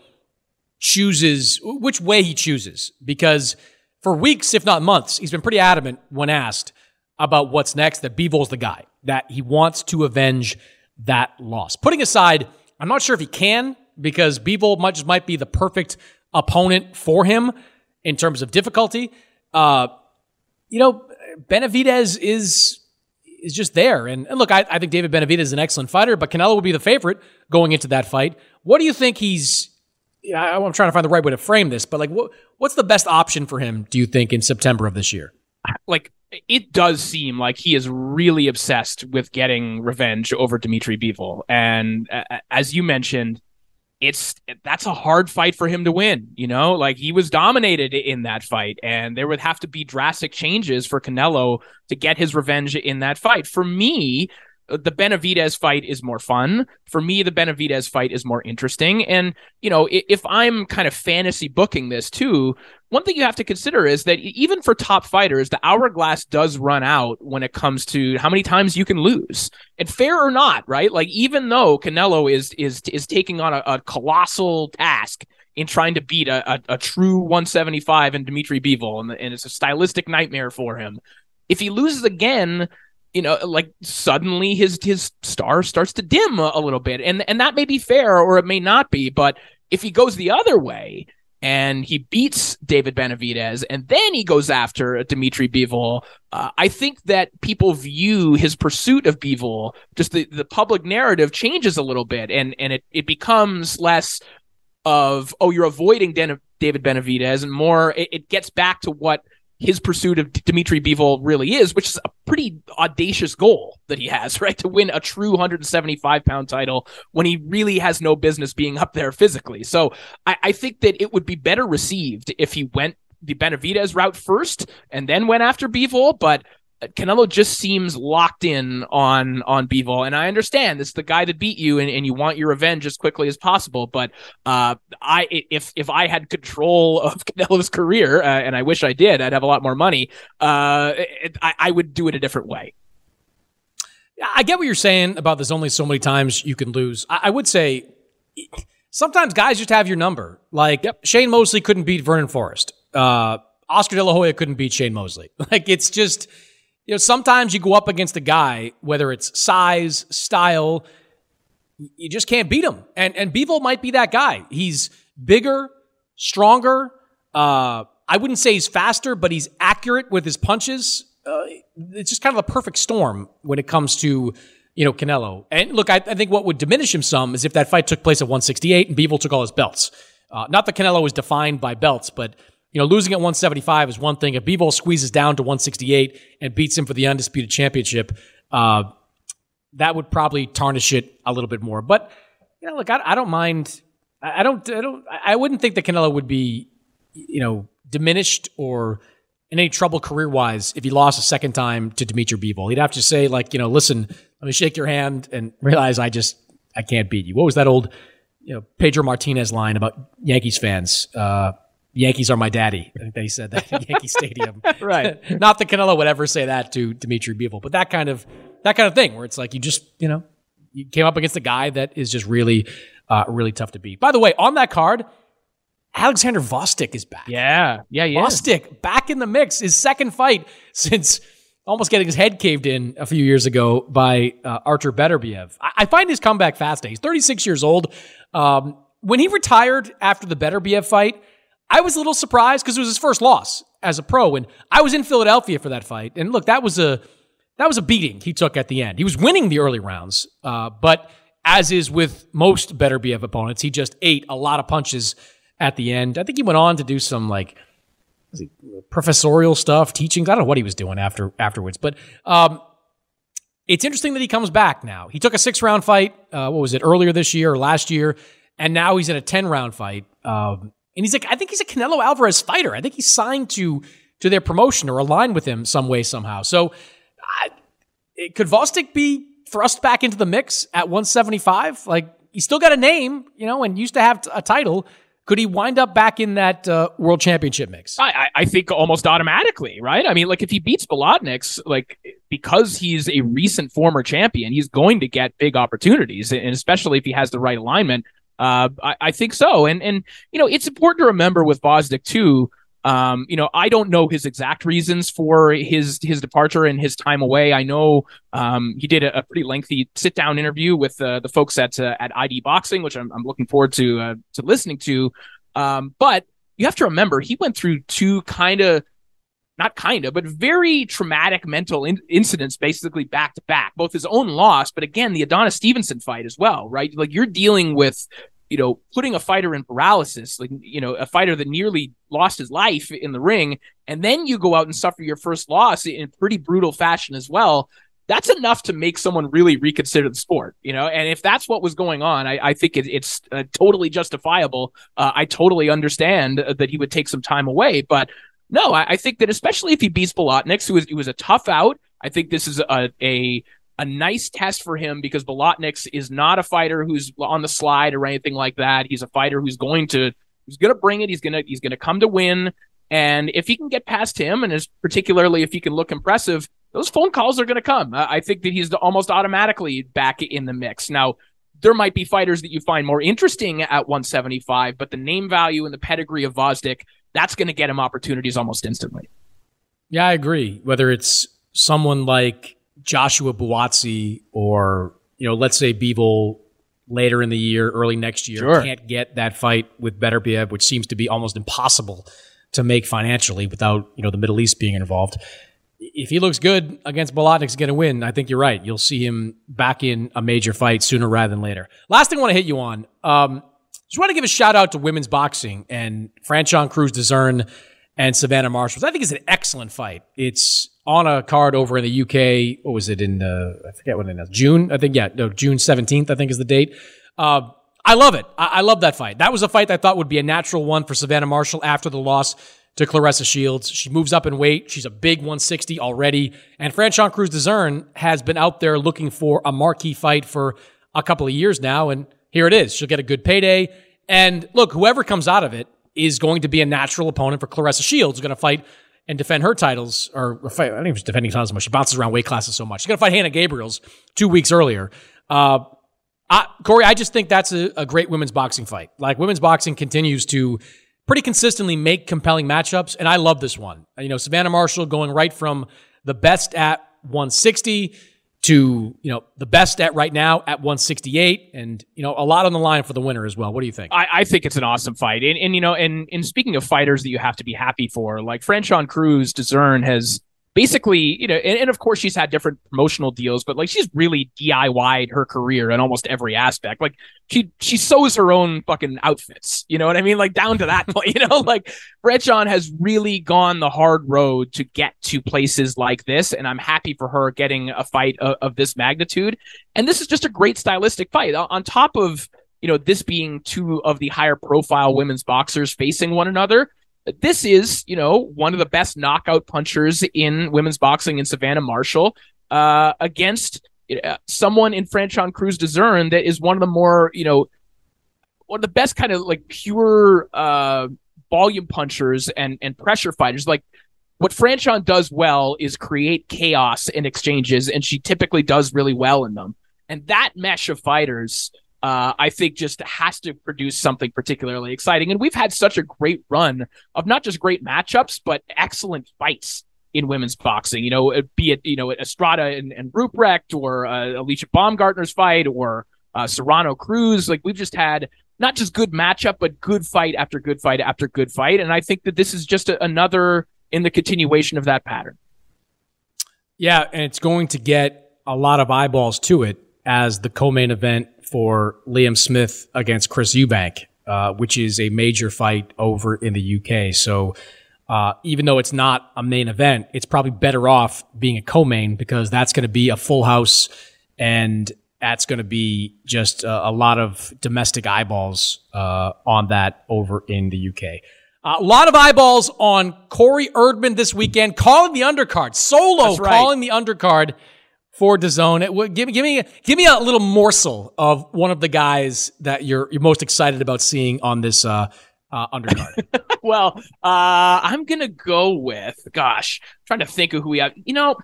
chooses, which way he chooses, because for weeks, if not months, he's been pretty adamant when asked about what's next, that Bivol's the guy, that he wants to avenge that loss. Putting aside, I'm not sure if he can, because Bivol might, just might be the perfect opponent for him in terms of difficulty. Uh, you know, Benavidez is is just there. And, and look, I, I think David Benavidez is an excellent fighter, but Canelo will be the favorite going into that fight. What do you think he's... I, I'm trying to find the right way to frame this, but like, what what's the best option for him, do you think, in September of this year? Like, it does seem like he is really obsessed with getting revenge over Dimitri Bivol. And uh, as you mentioned, it's that's a hard fight for him to win. You know, like, he was dominated in that fight, and there would have to be drastic changes for Canelo to get his revenge in that fight. For me, the Benavidez fight is more fun. For me, the Benavidez fight is more interesting. And, you know, if I'm kind of fantasy booking this too, one thing you have to consider is that even for top fighters, the hourglass does run out when it comes to how many times you can lose. And fair or not, right? Like, even though Canelo is is is taking on a, a colossal task in trying to beat a, a, a true one seventy-five in Dimitri Bivol, and, and it's a stylistic nightmare for him. If he loses again, you know, like suddenly his his star starts to dim a, a little bit. And, and that may be fair or it may not be. But if he goes the other way and he beats David Benavidez and then he goes after Dimitri Bivol, uh, I think that people view his pursuit of Bivol, just the, the public narrative changes a little bit. And, and it, it becomes less of, oh, you're avoiding Den- David Benavidez, and more it, it gets back to what his pursuit of D- Dimitri Bivol really is, which is a pretty audacious goal that he has, right? To win a true one seventy-five pound title when he really has no business being up there physically. So I, I think that it would be better received if he went the Benavidez route first and then went after Bivol, but Canelo just seems locked in on on Bivol, and I understand it's the guy that beat you, and, and you want your revenge as quickly as possible. But uh, I, if if I had control of Canelo's career, uh, and I wish I did, I'd have a lot more money. Uh, it, I, I would do it a different way. I get what you're saying about there's only so many times you can lose. I, I would say sometimes guys just have your number. Like yep. Shane Mosley couldn't beat Vernon Forrest. Uh, Oscar De La Hoya couldn't beat Shane Mosley. Like, it's just. You know, sometimes you go up against a guy, whether it's size, style, you just can't beat him. And and Bivol might be that guy. He's bigger, stronger. Uh, I wouldn't say he's faster, but he's accurate with his punches. Uh, it's just kind of a perfect storm when it comes to, you know, Canelo. And look, I, I think what would diminish him some is if that fight took place at one sixty-eight and Bivol took all his belts. Uh, not that Canelo was defined by belts, but you know, losing at one seventy-five is one thing. If Bivol squeezes down to one sixty-eight and beats him for the undisputed championship, uh, that would probably tarnish it a little bit more. But you know, look, I, I don't mind. I don't. I don't. I wouldn't think that Canelo would be, you know, diminished or in any trouble career wise if he lost a second time to Dimitri Bivol. He'd have to say, like, you know, listen, let me shake your hand and realize I just I can't beat you. What was that old, you know, Pedro Martinez line about Yankees fans? Uh, Yankees are my daddy. I think that he said that at Yankee Stadium. Right. Not that Canelo would ever say that to Dimitri Bivol, but that kind of that kind of thing where it's like you just, you know, you came up against a guy that is just really, uh, really tough to beat. By the way, on that card, Alexander Vostik is back. Yeah. Yeah, yeah. Vostik back in the mix. His second fight since almost getting his head caved in a few years ago by uh, Artur Beterbiev. I-, I find his comeback fascinating. He's thirty-six years old. Um, when he retired after the Beterbiev fight, I was a little surprised because it was his first loss as a pro, and I was in Philadelphia for that fight. And look, that was a that was a beating he took at the end. He was winning the early rounds, uh, but as is with most Beterbiev opponents, he just ate a lot of punches at the end. I think he went on to do some like was he, professorial stuff, teachings. I don't know what he was doing after afterwards, but um, it's interesting that he comes back now. He took a six round fight. Uh, what was it earlier this year or last year, and now he's in a ten round fight. Um, And he's like, I think he's a Canelo Alvarez fighter. I think he's signed to to their promotion or aligned with him some way, somehow. So I, it, could Vostik be thrust back into the mix at one seventy-five? Like, he's still got a name, you know, and used to have a title. Could he wind up back in that uh, world championship mix? I, I think almost automatically, right? I mean, like, if he beats Bolotniks, like, because he's a recent former champion, he's going to get big opportunities, and especially if he has the right alignment. Uh, I, I think so. And, and, you know, it's important to remember with Vostik too, um, you know, I don't know his exact reasons for his, his departure and his time away. I know, um, he did a, a pretty lengthy sit down interview with, uh, the folks at, uh, at I D Boxing, which I'm, I'm looking forward to, uh, to listening to. Um, but you have to remember he went through two kind of, not kind of, but very traumatic mental in- incidents, basically back to back, both his own loss, but again, the Adonis Stevenson fight as well, right? Like, you're dealing with, you know, putting a fighter in paralysis, like, you know, a fighter that nearly lost his life in the ring, and then you go out and suffer your first loss in pretty brutal fashion as well. That's enough to make someone really reconsider the sport, you know? And if that's what was going on, I, I think it, it's uh, totally justifiable. Uh, I totally understand that he would take some time away, but no, I, I think that especially if he beats Bolotniks, who was, who was a tough out, I think this is a, a a nice test for him because Bolotniks is not a fighter who's on the slide or anything like that. He's a fighter who's going to he's going to bring it. He's going to he's going to come to win. And if he can get past him, and is particularly if he can look impressive, those phone calls are going to come. Uh, I think that he's almost automatically back in the mix. Now, there might be fighters that you find more interesting at one seventy-five, but the name value and the pedigree of Gvozdyk, that's going to get him opportunities almost instantly. Yeah, I agree. Whether it's someone like Joshua Buatsi or, you know, let's say Bivol later in the year, early next year, sure. can't get that fight with Beterbiev, which seems to be almost impossible to make financially without, you know, the Middle East being involved. If he looks good against Bolotnik's going to win, I think you're right. You'll see him back in a major fight sooner rather than later. Last thing I want to hit you on, um, just want to give a shout out to women's boxing and Franchon Crews-Dezurn and Savannah Marshall. I think it's an excellent fight. It's on a card over in the U K. What was it in, uh, I forget what it is, June? I think, yeah, no, June seventeenth, I think is the date. Uh, I love it. I-, I love that fight. That was a fight that I thought would be a natural one for Savannah Marshall after the loss to Claressa Shields. She moves up in weight. She's a big one sixty already. And Franchon Crews-Dezurn has been out there looking for a marquee fight for a couple of years now, and here it is. She'll get a good payday. And look, whoever comes out of it is going to be a natural opponent for Claressa Shields, who's going to fight and defend her titles, or fight, I don't even know if she's defending titles so much. She bounces around weight classes so much. She's going to fight Hannah Gabriels two weeks earlier. Uh, I, Corey, I just think that's a, a great women's boxing fight. Like, women's boxing continues to pretty consistently make compelling matchups, and I love this one. You know, Savannah Marshall going right from the best at one sixty to, you know, the best at right now at one sixty-eight, and, you know, a lot on the line for the winner as well. What do you think? I, I think it's an awesome fight. And, and you know, and, and speaking of fighters that you have to be happy for, like Franchon Crews-Dezurn has basically, you know, and, and of course she's had different promotional deals, but like she's really D I Y'd her career in almost every aspect. Like she she sews her own fucking outfits, you know what I mean? Like down to that point, you know, like Franchon has really gone the hard road to get to places like this, and I'm happy for her getting a fight of, of this magnitude. And this is just a great stylistic fight. On top of, you know, this being two of the higher profile women's boxers facing one another, this is, you know, one of the best knockout punchers in women's boxing in Savannah Marshall uh, against uh, someone in Franchon Crews-Dezurn that is one of the more, you know, one of the best kind of like pure uh, volume punchers and, and pressure fighters. Like what Franchon does well is create chaos in exchanges, and she typically does really well in them. And that mesh of fighters, Uh, I think just has to produce something particularly exciting. And we've had such a great run of not just great matchups, but excellent fights in women's boxing. You know, be it, you know, Estrada and, and Ruprecht, or uh, Alicia Baumgartner's fight, or uh, Serrano Cruz. Like, we've just had not just good matchup, but good fight after good fight after good fight. And I think that this is just a, another in the continuation of that pattern. Yeah, and it's going to get a lot of eyeballs to it as the co-main event for Liam Smith against Chris Eubank, uh, which is a major fight over in the U K. So uh, even though it's not a main event, it's probably better off being a co-main, because that's going to be a full house, and that's going to be just a, a lot of domestic eyeballs uh, on that over in the U K. Uh, a lot of eyeballs on Corey Erdman this weekend, calling the undercard, solo right. calling the undercard for DAZN. It, give me, give me, give me a little morsel of one of the guys that you're you're most excited about seeing on this uh, uh, undercard. Well, uh, I'm gonna go with, gosh, I'm trying to think of who we have. You know,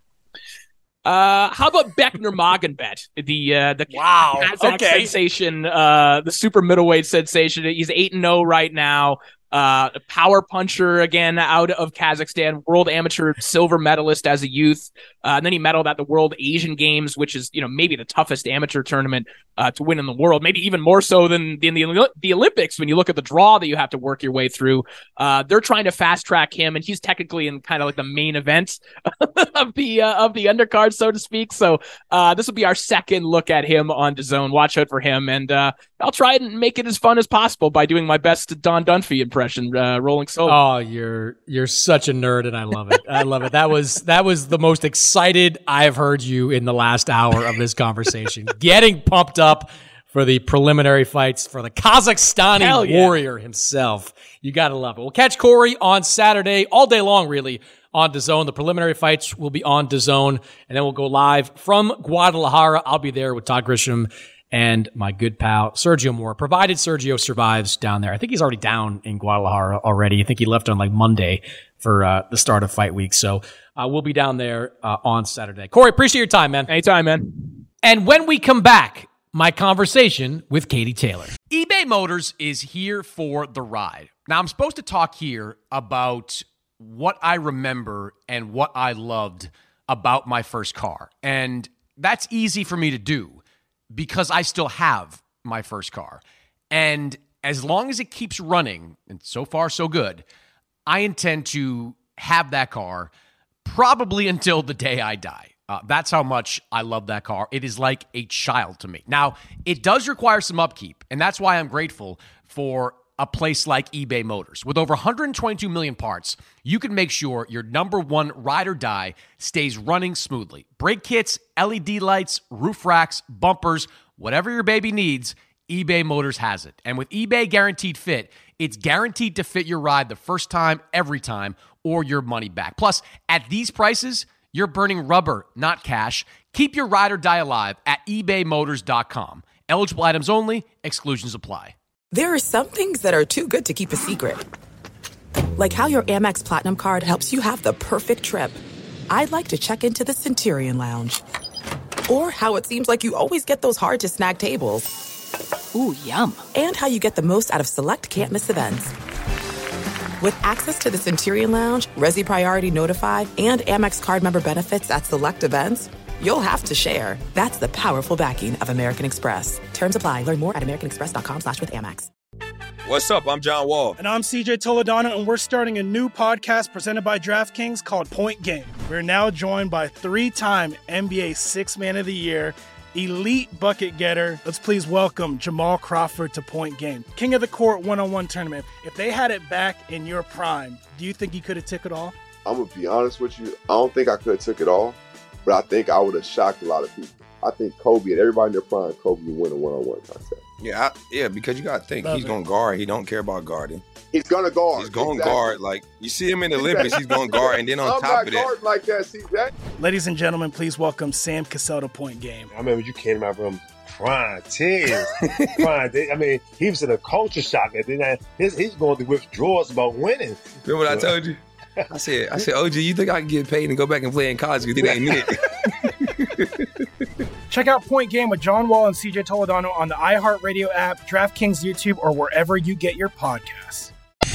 uh, how about Beck Nurmagomedov, the uh, the wow, Kazakh okay. sensation, uh, the super middleweight sensation. He's eight and zero right now. Uh, a power puncher again out of Kazakhstan, world amateur silver medalist as a youth. Uh, and then he medaled at the World Asian Games, which is, you know, maybe the toughest amateur tournament uh, to win in the world, maybe even more so than in the, the Olympics. When you look at the draw that you have to work your way through, uh, they're trying to fast track him, and he's technically in kind of like the main event of the uh, of the undercard, so to speak. So uh, this will be our second look at him on DAZN. Watch out for him, and uh, I'll try and make it as fun as possible by doing my best Don Dunphy impression, uh, rolling solo. Oh, you're you're such a nerd, and I love it. I love it. That was that was the most excited I've heard you in the last hour of this conversation. Getting pumped up for the preliminary fights for the Kazakhstani Hell yeah. warrior himself. You got to love it. We'll catch Corey on Saturday, all day long, really, on DAZN. The preliminary fights will be on DAZN, and then we'll go live from Guadalajara. I'll be there with Todd Grisham and my good pal Sergio Moore, provided Sergio survives down there. I think he's already down in Guadalajara already. I think he left on like Monday for uh, the start of fight week. So uh, we'll be down there uh, on Saturday. Corey, appreciate your time, man. Anytime, man. And when we come back, my conversation with Katie Taylor. eBay Motors is here for the ride. Now, I'm supposed to talk here about what I remember and what I loved about my first car. And that's easy for me to do because I still have my first car. And as long as it keeps running, and so far so good, I intend to have that car probably until the day I die. Uh, that's how much I love that car. It is like a child to me. Now, it does require some upkeep, and that's why I'm grateful for a place like eBay Motors. With over one hundred twenty-two million parts, you can make sure your number one ride or die stays running smoothly. Brake kits, L E D lights, roof racks, bumpers, whatever your baby needs, eBay Motors has it. And with eBay Guaranteed Fit, it's guaranteed to fit your ride the first time, every time, or your money back. Plus, at these prices, you're burning rubber, not cash. Keep your ride or die alive at ebay motors dot com. Eligible items only. Exclusions apply. There are some things that are too good to keep a secret. Like how your Amex Platinum card helps you have the perfect trip. I'd like to check into the Centurion Lounge. Or how it seems like you always get those hard-to-snag tables. Ooh, yum. And how you get the most out of select can't-miss events. With access to the Centurion Lounge, Resi Priority Notified, and Amex card member benefits at select events, you'll have to share. That's the powerful backing of American Express. Terms apply. Learn more at americanexpress.com slash with Amex. What's up? I'm John Wall. And I'm C J Toledano, and we're starting a new podcast presented by DraftKings called Point Game. We're now joined by three-time N B A Sixth Man of the Year, elite bucket getter. Let's please welcome Jamal Crawford to Point Game. King of the Court one-on-one tournament. If they had it back in your prime, do you think you could have took it all? I'm going to be honest with you. I don't think I could have took it all, but I think I would have shocked a lot of people. I think Kobe and everybody in their prime, Kobe would win a one-on-one contest. Yeah, I, yeah, because you got to think, Love he's going to guard. He don't care about guarding. He's going to guard. He's going to exactly. guard. Like, you see him in the Olympics, he's going to guard. And then on I'm top not of that. like that, C J. Ladies and gentlemen, please welcome Sam Cassell to Point Game. I remember you came out from crying, tears, crying. I mean, he was in a culture shock. And then his, he's going through withdrawals about winning. Remember what I told you? I said, I said, O G, you think I can get paid and go back and play in college because it ain't it? Check out Point Game with John Wall and C J Toledano on the iHeartRadio app, DraftKings YouTube, or wherever you get your podcasts.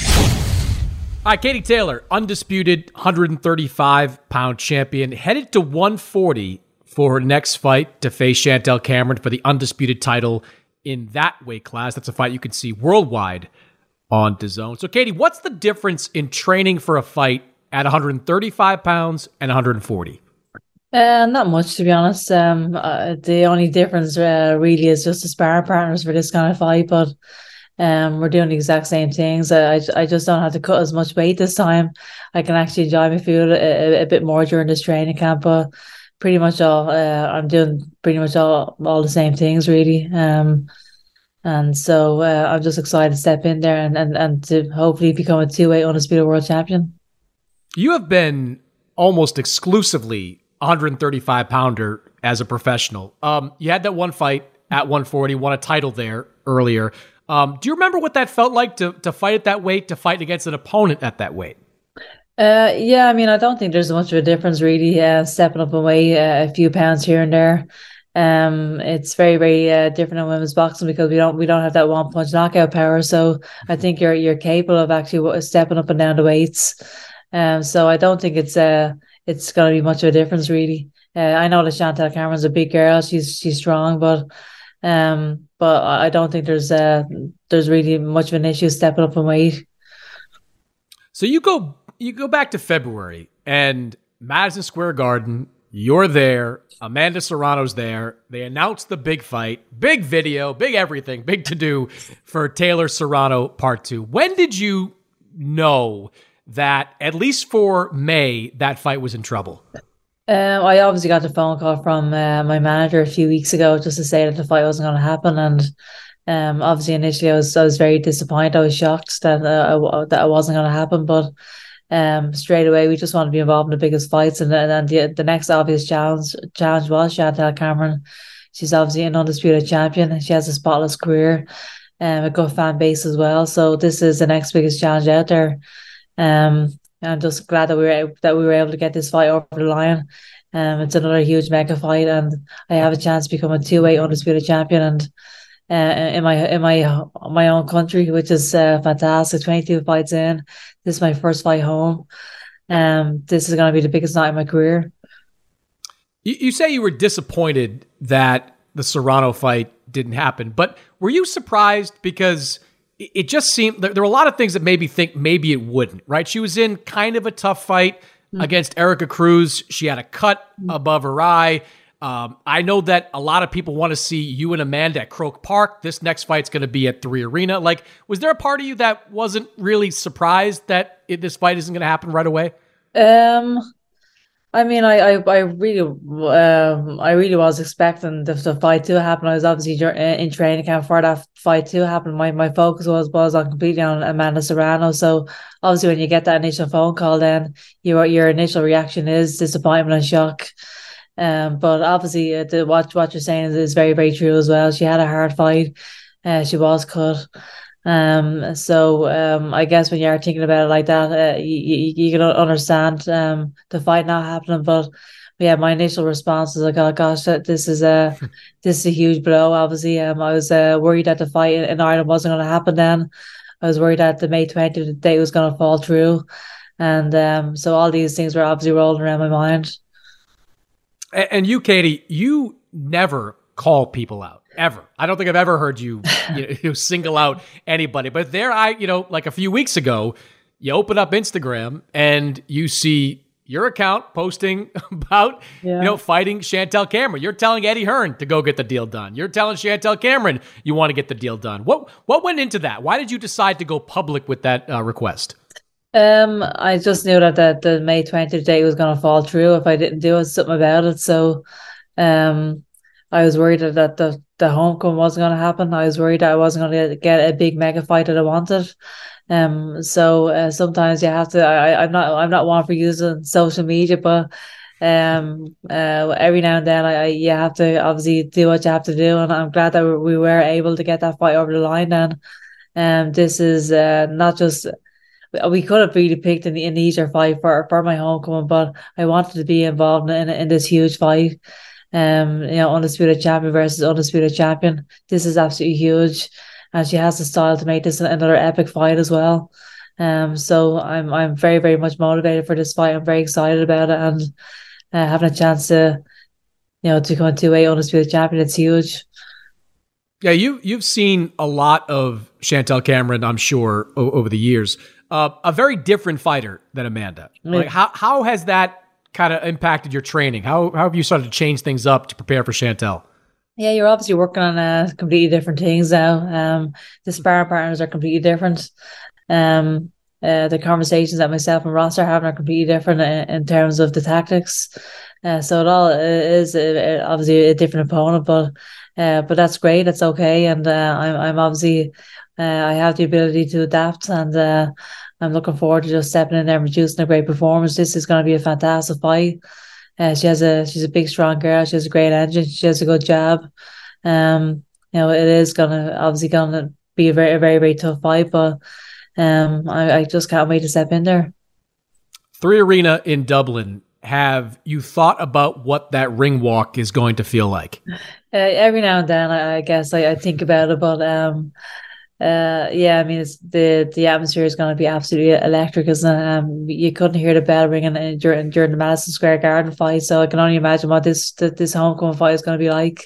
All right, Katie Taylor, undisputed one hundred thirty-five pound champion, headed to one forty for her next fight to face Chantel Cameron for the undisputed title in that weight class. That's a fight you can see worldwide on DAZN. So, Katie, what's the difference in training for a fight at one hundred thirty-five pounds and one hundred forty? Uh, not much, to be honest. Um, uh, the only difference uh, really is just the sparring partners for this kind of fight, but um, we're doing the exact same things. I, I just don't have to cut as much weight this time. I can actually enjoy my food a, a bit more during this training camp, but pretty much all, uh, I'm doing pretty much all, all the same things, really. Um, and so uh, I'm just excited to step in there and, and, and to hopefully become a two-weight undisputed world champion. You have been almost exclusively one hundred thirty-five pounder as a professional. Um, you had that one fight at one forty, won a title there earlier. Um, do you remember what that felt like to to fight at that weight, to fight against an opponent at that weight? Uh, yeah, I mean, I don't think there's much of a difference really. Uh, stepping up and weigh uh, a few pounds here and there. Um, it's very, very uh, different in women's boxing because we don't we don't have that one punch knockout power. So I think you're you're capable of actually stepping up and down the weights. Um, so I don't think it's uh it's going to be much of a difference, really. Uh, I know that Chantel Cameron's a big girl; she's she's strong, but um, but I don't think there's uh there's really much of an issue stepping up in weight. So you go you go back to February and Madison Square Garden. You're there. Amanda Serrano's there. They announced the big fight, big video, big everything, big to do for Taylor Serrano Part Two. When did you know that, at least for May, that fight was in trouble? Uh, Um, I obviously got a phone call from uh, my manager a few weeks ago just to say that the fight wasn't going to happen, and um, obviously initially I was I was very disappointed. I was shocked that uh, I, that it wasn't going to happen, but um, straight away we just want to be involved in the biggest fights, and then and the the next obvious challenge challenge was Chantel Cameron. She's obviously an undisputed champion, and she has a spotless career, and um, a good fan base as well. So this is the next biggest challenge out there. Um, I'm just glad that we were able, that we were able to get this fight over the line. Um, it's another huge mega fight, and I have a chance to become a two-weight undisputed champion, and uh, in my in my my own country, which is uh, fantastic. twenty-two fights in, this is my first fight home. Um, this is going to be the biggest night of my career. You, you say you were disappointed that the Serrano fight didn't happen, but were you surprised because it just seemed there were a lot of things that made me think maybe it wouldn't, right? She was in kind of a tough fight mm-hmm. against Erica Cruz. She had a cut mm-hmm. above her eye. Um, I know that a lot of people want to see you and Amanda at Croke Park. This next fight's going to be at Three Arena. Like, was there a part of you that wasn't really surprised that it, this fight isn't going to happen right away? Um, I mean, I, I, I really, um, I really was expecting the, the fight to happen. I was obviously in training camp for that fight to happen. My my focus was was on completely on Amanda Serrano. So obviously, when you get that initial phone call, then your your initial reaction is disappointment and shock. Um, but obviously, uh, the, what what you're saying is, is very very true as well. She had a hard fight. Uh, she was cut. Um, so um, I guess when you are thinking about it like that, uh, you, you you can understand um the fight not happening. But yeah, my initial response was like, oh gosh, that this is a this is a huge blow. Obviously, um, I was uh, worried that the fight in, in Ireland wasn't going to happen. Then I was worried that the May twentieth date was going to fall through, and um, so all these things were obviously rolling around my mind. And, and you, Katie, you never call people out. Ever. I don't think I've ever heard you, you know, single out anybody. But there I, you know, like a few weeks ago, you open up Instagram and you see your account posting about, yeah. you know, fighting Chantel Cameron. You're telling Eddie Hearn to go get the deal done. You're telling Chantel Cameron you want to get the deal done. What what went into that? Why did you decide to go public with that uh, request? Um, I just knew that the, the May twentieth date was going to fall through if I didn't do something about it. So, um, I was worried that the, the homecoming wasn't going to happen. I was worried that I wasn't going to get a big mega fight that I wanted. Um, so uh, sometimes you have to. I, I'm not. I'm not one for using social media, but um, uh, every now and then, I, I you have to obviously do what you have to do. And I'm glad that we were able to get that fight over the line. Then, um, this is uh, not just. We could have really picked an, an easier fight for for my homecoming, but I wanted to be involved in in this huge fight. Um, you know, undisputed champion versus undisputed champion. This is absolutely huge, and she has the style to make this another epic fight as well. Um, so I'm I'm very very much motivated for this fight. I'm very excited about it, and uh, having a chance to, you know, to go into a undisputed champion, it's huge. Yeah, you you've seen a lot of Chantel Cameron, I'm sure, o- over the years. Uh, a very different fighter than Amanda. Mm. Like how how has that kind of impacted your training? How, how have you started to change things up to prepare for Chantel? Yeah, you're obviously working on uh, completely different things now. Um, the sparring partners are completely different. Um, uh, the conversations that myself and Ross are having are completely different in, in terms of the tactics. Uh, so it all is uh, obviously a different opponent, but uh, but that's great. That's okay, and uh, I'm I'm obviously uh, I have the ability to adapt, and uh, I'm looking forward to just stepping in there and producing a great performance. This is going to be a fantastic fight. Uh, she has a she's a big, strong girl. She has a great engine. She has a good jab. Um, you know, it is gonna obviously gonna be a very, very, very tough fight, but um, I, I just can't wait to step in there. Three Arena in Dublin. Have you thought about what that ring walk is going to feel like? Uh, every now and then, I, I guess I, I think about it, but um. Uh, yeah, I mean, it's the the atmosphere is going to be absolutely electric, isn't it? Um, you couldn't hear the bell ringing during during the Madison Square Garden fight, so I can only imagine what this this homecoming fight is going to be like.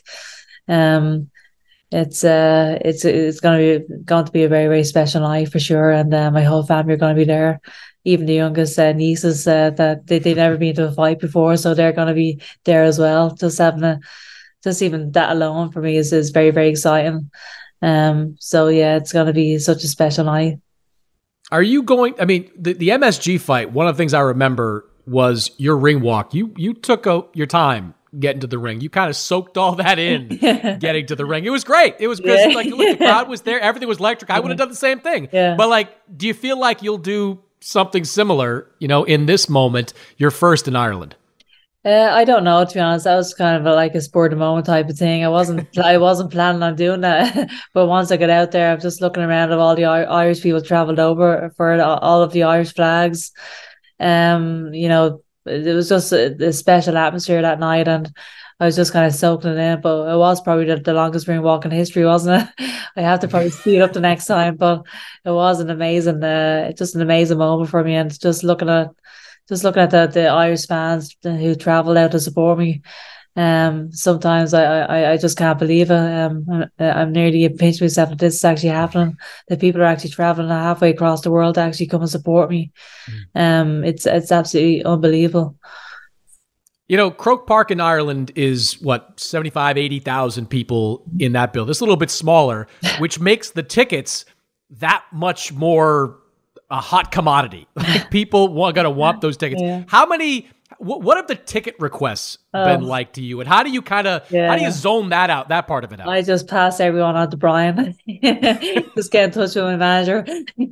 Um, it's uh, it's it's going to be going to be a very very special night for sure, and uh, my whole family are going to be there. Even the youngest uh, nieces uh, that they they've never been to a fight before, so they're going to be there as well. Just having a, just even that alone for me is is very very exciting. Um, so yeah, it's going to be such a special night. Are you going, I mean, the, the M S G fight, one of the things I remember was your ring walk. You you took a, your time getting to the ring. You kind of soaked all that in getting to the ring. It was great. It was because Yeah. like look, the crowd was there. Everything was electric. I would have done the same thing. Yeah. But like, do you feel like you'll do something similar, you know, in this moment, you're first in Ireland? Uh, I don't know, to be honest. That was kind of a, like a spur of the moment type of thing. I wasn't, I wasn't planning on doing that. But once I got out there, I was just looking around at all the I- Irish people traveled over for all of the Irish flags. Um, you know, it was just a, a special atmosphere that night, and I was just kind of soaking it in. But it was probably the, the longest ring walk in history, wasn't it? I have to probably speed up the next time, but it was an amazing, uh, just an amazing moment for me, and just looking at. Just looking at the, the Irish fans who travelled out to support me, um, sometimes I, I, I just can't believe it. Um, I'm, I'm nearly pinching myself that this is actually happening. That people are actually travelling halfway across the world to actually come and support me. Mm. Um, it's it's absolutely unbelievable. You know, Croke Park in Ireland is what, seventy-five, eighty thousand people in that building. It's a little bit smaller, which makes the tickets that much more a hot commodity. Like people want gonna want those tickets. Yeah. How many? Wh- what have the ticket requests oh. been like to you, and how do you kind of yeah. how do you zone that out? That part of it out. I just pass everyone on to Brian. Just get in touch with my manager.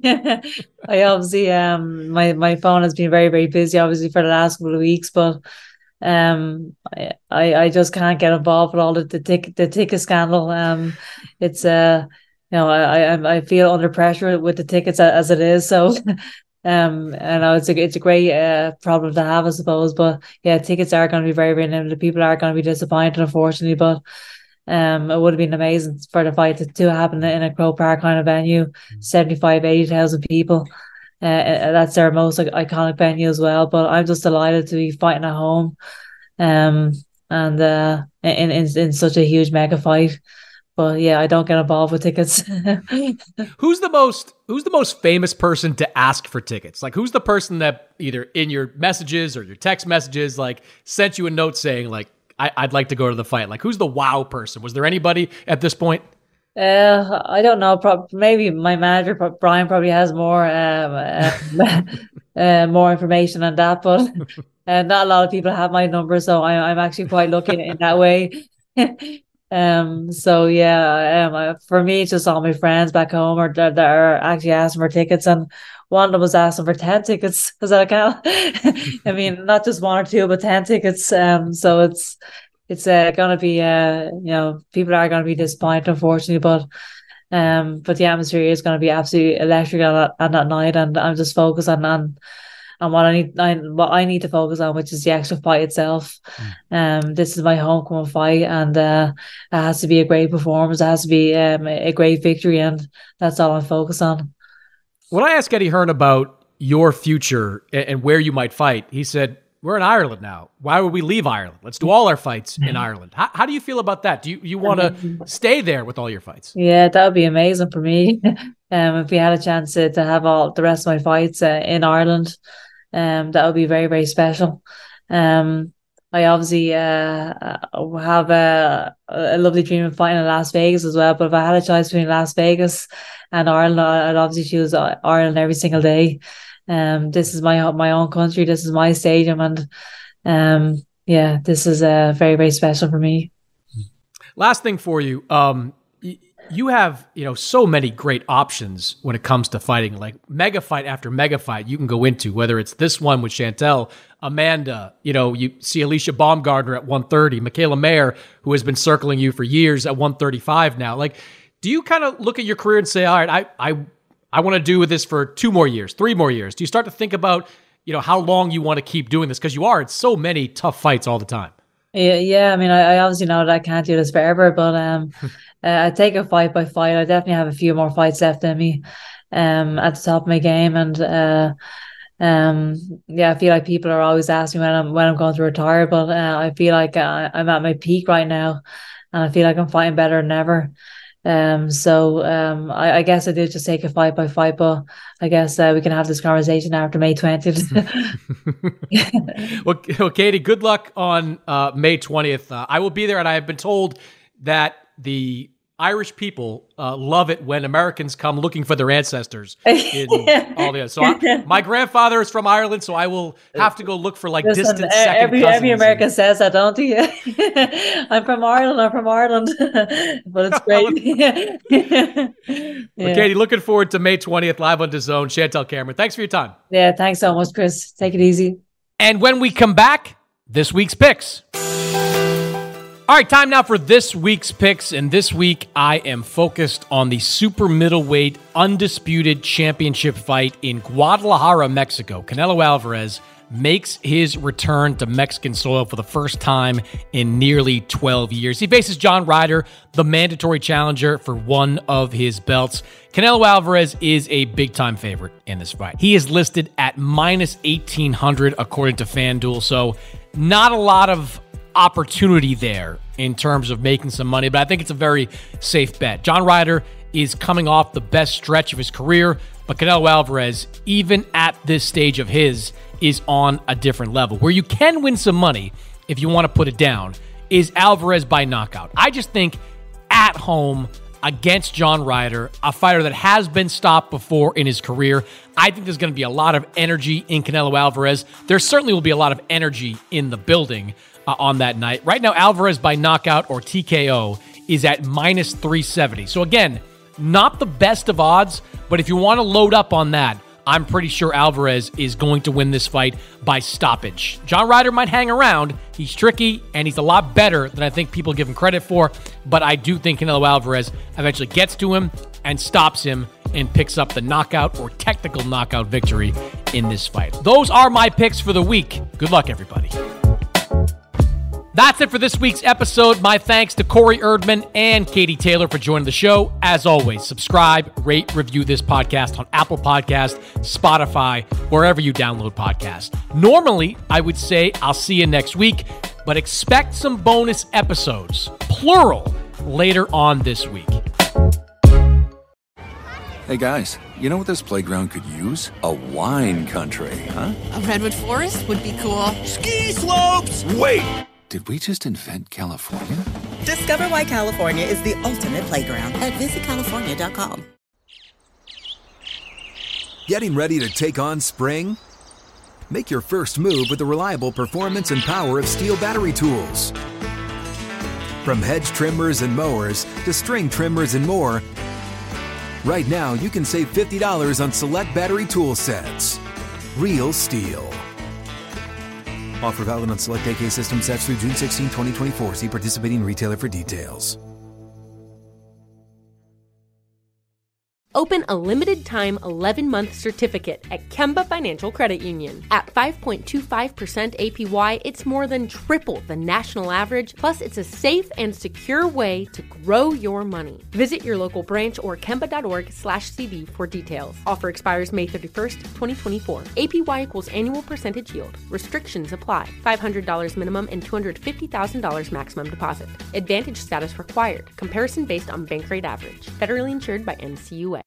I obviously um my my phone has been very very busy obviously for the last couple of weeks, but um I I just can't get involved with all the the ticket the ticket scandal. Um, it's uh. You know, I, I I feel under pressure with the tickets as it is. So, um, and know it's a it's a great uh, problem to have, I suppose. But yeah, tickets are going to be very very limited. People are going to be disappointed, unfortunately. But um, it would have been amazing for the fight to, to happen in a Croke Park kind of venue, seventy-five, eighty thousand people. Uh, that's their most iconic venue as well. But I'm just delighted to be fighting at home, um, and uh, in in in such a huge mega fight. But yeah, I don't get involved with tickets. Who's the most Who's the most famous person to ask for tickets? Like, who's the person that either in your messages or your text messages, like, sent you a note saying, like, I, I'd like to go to the fight? Like, who's the wow person? Was there anybody at this point? Uh, I don't know. Pro- maybe my manager, Brian, probably has more um, uh, uh, more information on that. But uh, not a lot of people have my number, so I, I'm actually quite lucky in that way. Um, so yeah, um, for me, it's just all my friends back home are that are actually asking for tickets, and one of them was asking for ten tickets because I can't. I mean, not just one or two, but ten tickets. Um, so it's it's uh, gonna be uh, you know, people are gonna be disappointed, unfortunately, but um, but the atmosphere is gonna be absolutely electric on that, on that night, and I'm just focused on on. And what I need, I, what I need to focus on, which is the actual fight itself. Mm. Um, this is my homecoming fight, and uh, it has to be a great performance. It has to be um, a great victory, and that's all I'm focused on. When I asked Eddie Hearn about your future and, and where you might fight, he said, "We're in Ireland now. Why would we leave Ireland? Let's do all our fights in Ireland." How, how do you feel about that? Do you you want to stay there with all your fights? Yeah, that would be amazing for me. um, if we had a chance to, to have all the rest of my fights uh, in Ireland. Um, that would be very, very special. Um, I obviously uh, have a, a lovely dream of fighting in Las Vegas as well. But if I had a choice between Las Vegas and Ireland, I'd obviously choose Ireland every single day. Um, this is my my own country. This is my stadium, and um, yeah, this is uh, very, very special for me. Last thing for you. Um, You have, you know, so many great options when it comes to fighting, like mega fight after mega fight you can go into, whether it's this one with Chantel, Amanda, you know, you see Alicia Baumgardner at one thirty, Michaela Mayer, who has been circling you for years at one thirty-five now. Like, do you kind of look at your career and say, all right, I, I, I want to do this for two more years, three more years? Do you start to think about, you know, how long you want to keep doing this? Because you are in so many tough fights all the time. Yeah, yeah. I mean, I, I obviously know that I can't do this forever, but um, uh, I take it fight by fight. I definitely have a few more fights left in me, um, at the top of my game, and uh, um, yeah, I feel like people are always asking when I'm when I'm going to retire, but uh, I feel like uh, I'm at my peak right now, and I feel like I'm fighting better than ever. Um, so um, I, I guess I do just take it fight by fight, but I guess uh, we can have this conversation after May twentieth. well, well, Katie, good luck on uh, May twentieth. Uh, I will be there, and I have been told that the Irish people uh, love it when Americans come looking for their ancestors in all the So I, my grandfather is from Ireland, so I will have to go look for like Listen, distant second every cousins. every American says that, don't you? I'm from Ireland. I'm from Ireland, but it's great. yeah. Well, Katie, looking forward to May twentieth live on DAZN. Chantel Cameron, thanks for your time. Yeah, thanks so much, Chris. Take it easy. And when we come back, this week's picks. All right, time now for this week's picks. And this week, I am focused on the super middleweight undisputed championship fight in Guadalajara, Mexico. Canelo Alvarez makes his return to Mexican soil for the first time in nearly twelve years. He faces John Ryder, the mandatory challenger for one of his belts. Canelo Alvarez is a big-time favorite in this fight. He is listed at minus eighteen hundred according to FanDuel, so not a lot of opportunity there in terms of making some money, but I think it's a very safe bet. John Ryder is coming off the best stretch of his career, but Canelo Alvarez, even at this stage of his, is on a different level. Where you can win some money, if you want to put it down, is Alvarez by knockout. I just think at home against John Ryder, a fighter that has been stopped before in his career, I think there's going to be a lot of energy in Canelo Alvarez. There certainly will be a lot of energy in the building uh, on that night. Right now, Alvarez by knockout or T K O is at minus three seventy. So again, not the best of odds, but if you want to load up on that, I'm pretty sure Alvarez is going to win this fight by stoppage. John Ryder might hang around. He's tricky, and he's a lot better than I think people give him credit for, but I do think Canelo Alvarez eventually gets to him and stops him and picks up the knockout or technical knockout victory in this fight. Those are my picks for the week. Good luck, everybody. That's it for this week's episode. My thanks to Corey Erdman and Katie Taylor for joining the show. As always, subscribe, rate, review this podcast on Apple Podcasts, Spotify, wherever you download podcasts. Normally, I would say I'll see you next week, but expect some bonus episodes, plural, later on this week. Hey guys, you know what this playground could use? A wine country, huh? A redwood forest would be cool. Ski slopes! Wait! Did we just invent California? Discover why California is the ultimate playground at visit california dot com. Getting ready to take on spring? Make your first move with the reliable performance and power of Steel battery tools. From hedge trimmers and mowers to string trimmers and more, right now you can save fifty dollars on select battery tool sets. Real Steel. Offer valid on select A K system sets through June sixteenth, twenty twenty-four. See participating retailer for details. Open a limited-time eleven-month certificate at Kemba Financial Credit Union. At five point two five percent A P Y, it's more than triple the national average, plus it's a safe and secure way to grow your money. Visit your local branch or kemba.org slash CD for details. Offer expires May thirty-first, twenty twenty-four. A P Y equals annual percentage yield. Restrictions apply. five hundred dollars minimum and two hundred fifty thousand dollars maximum deposit. Advantage status required. Comparison based on bank rate average. Federally insured by N C U A.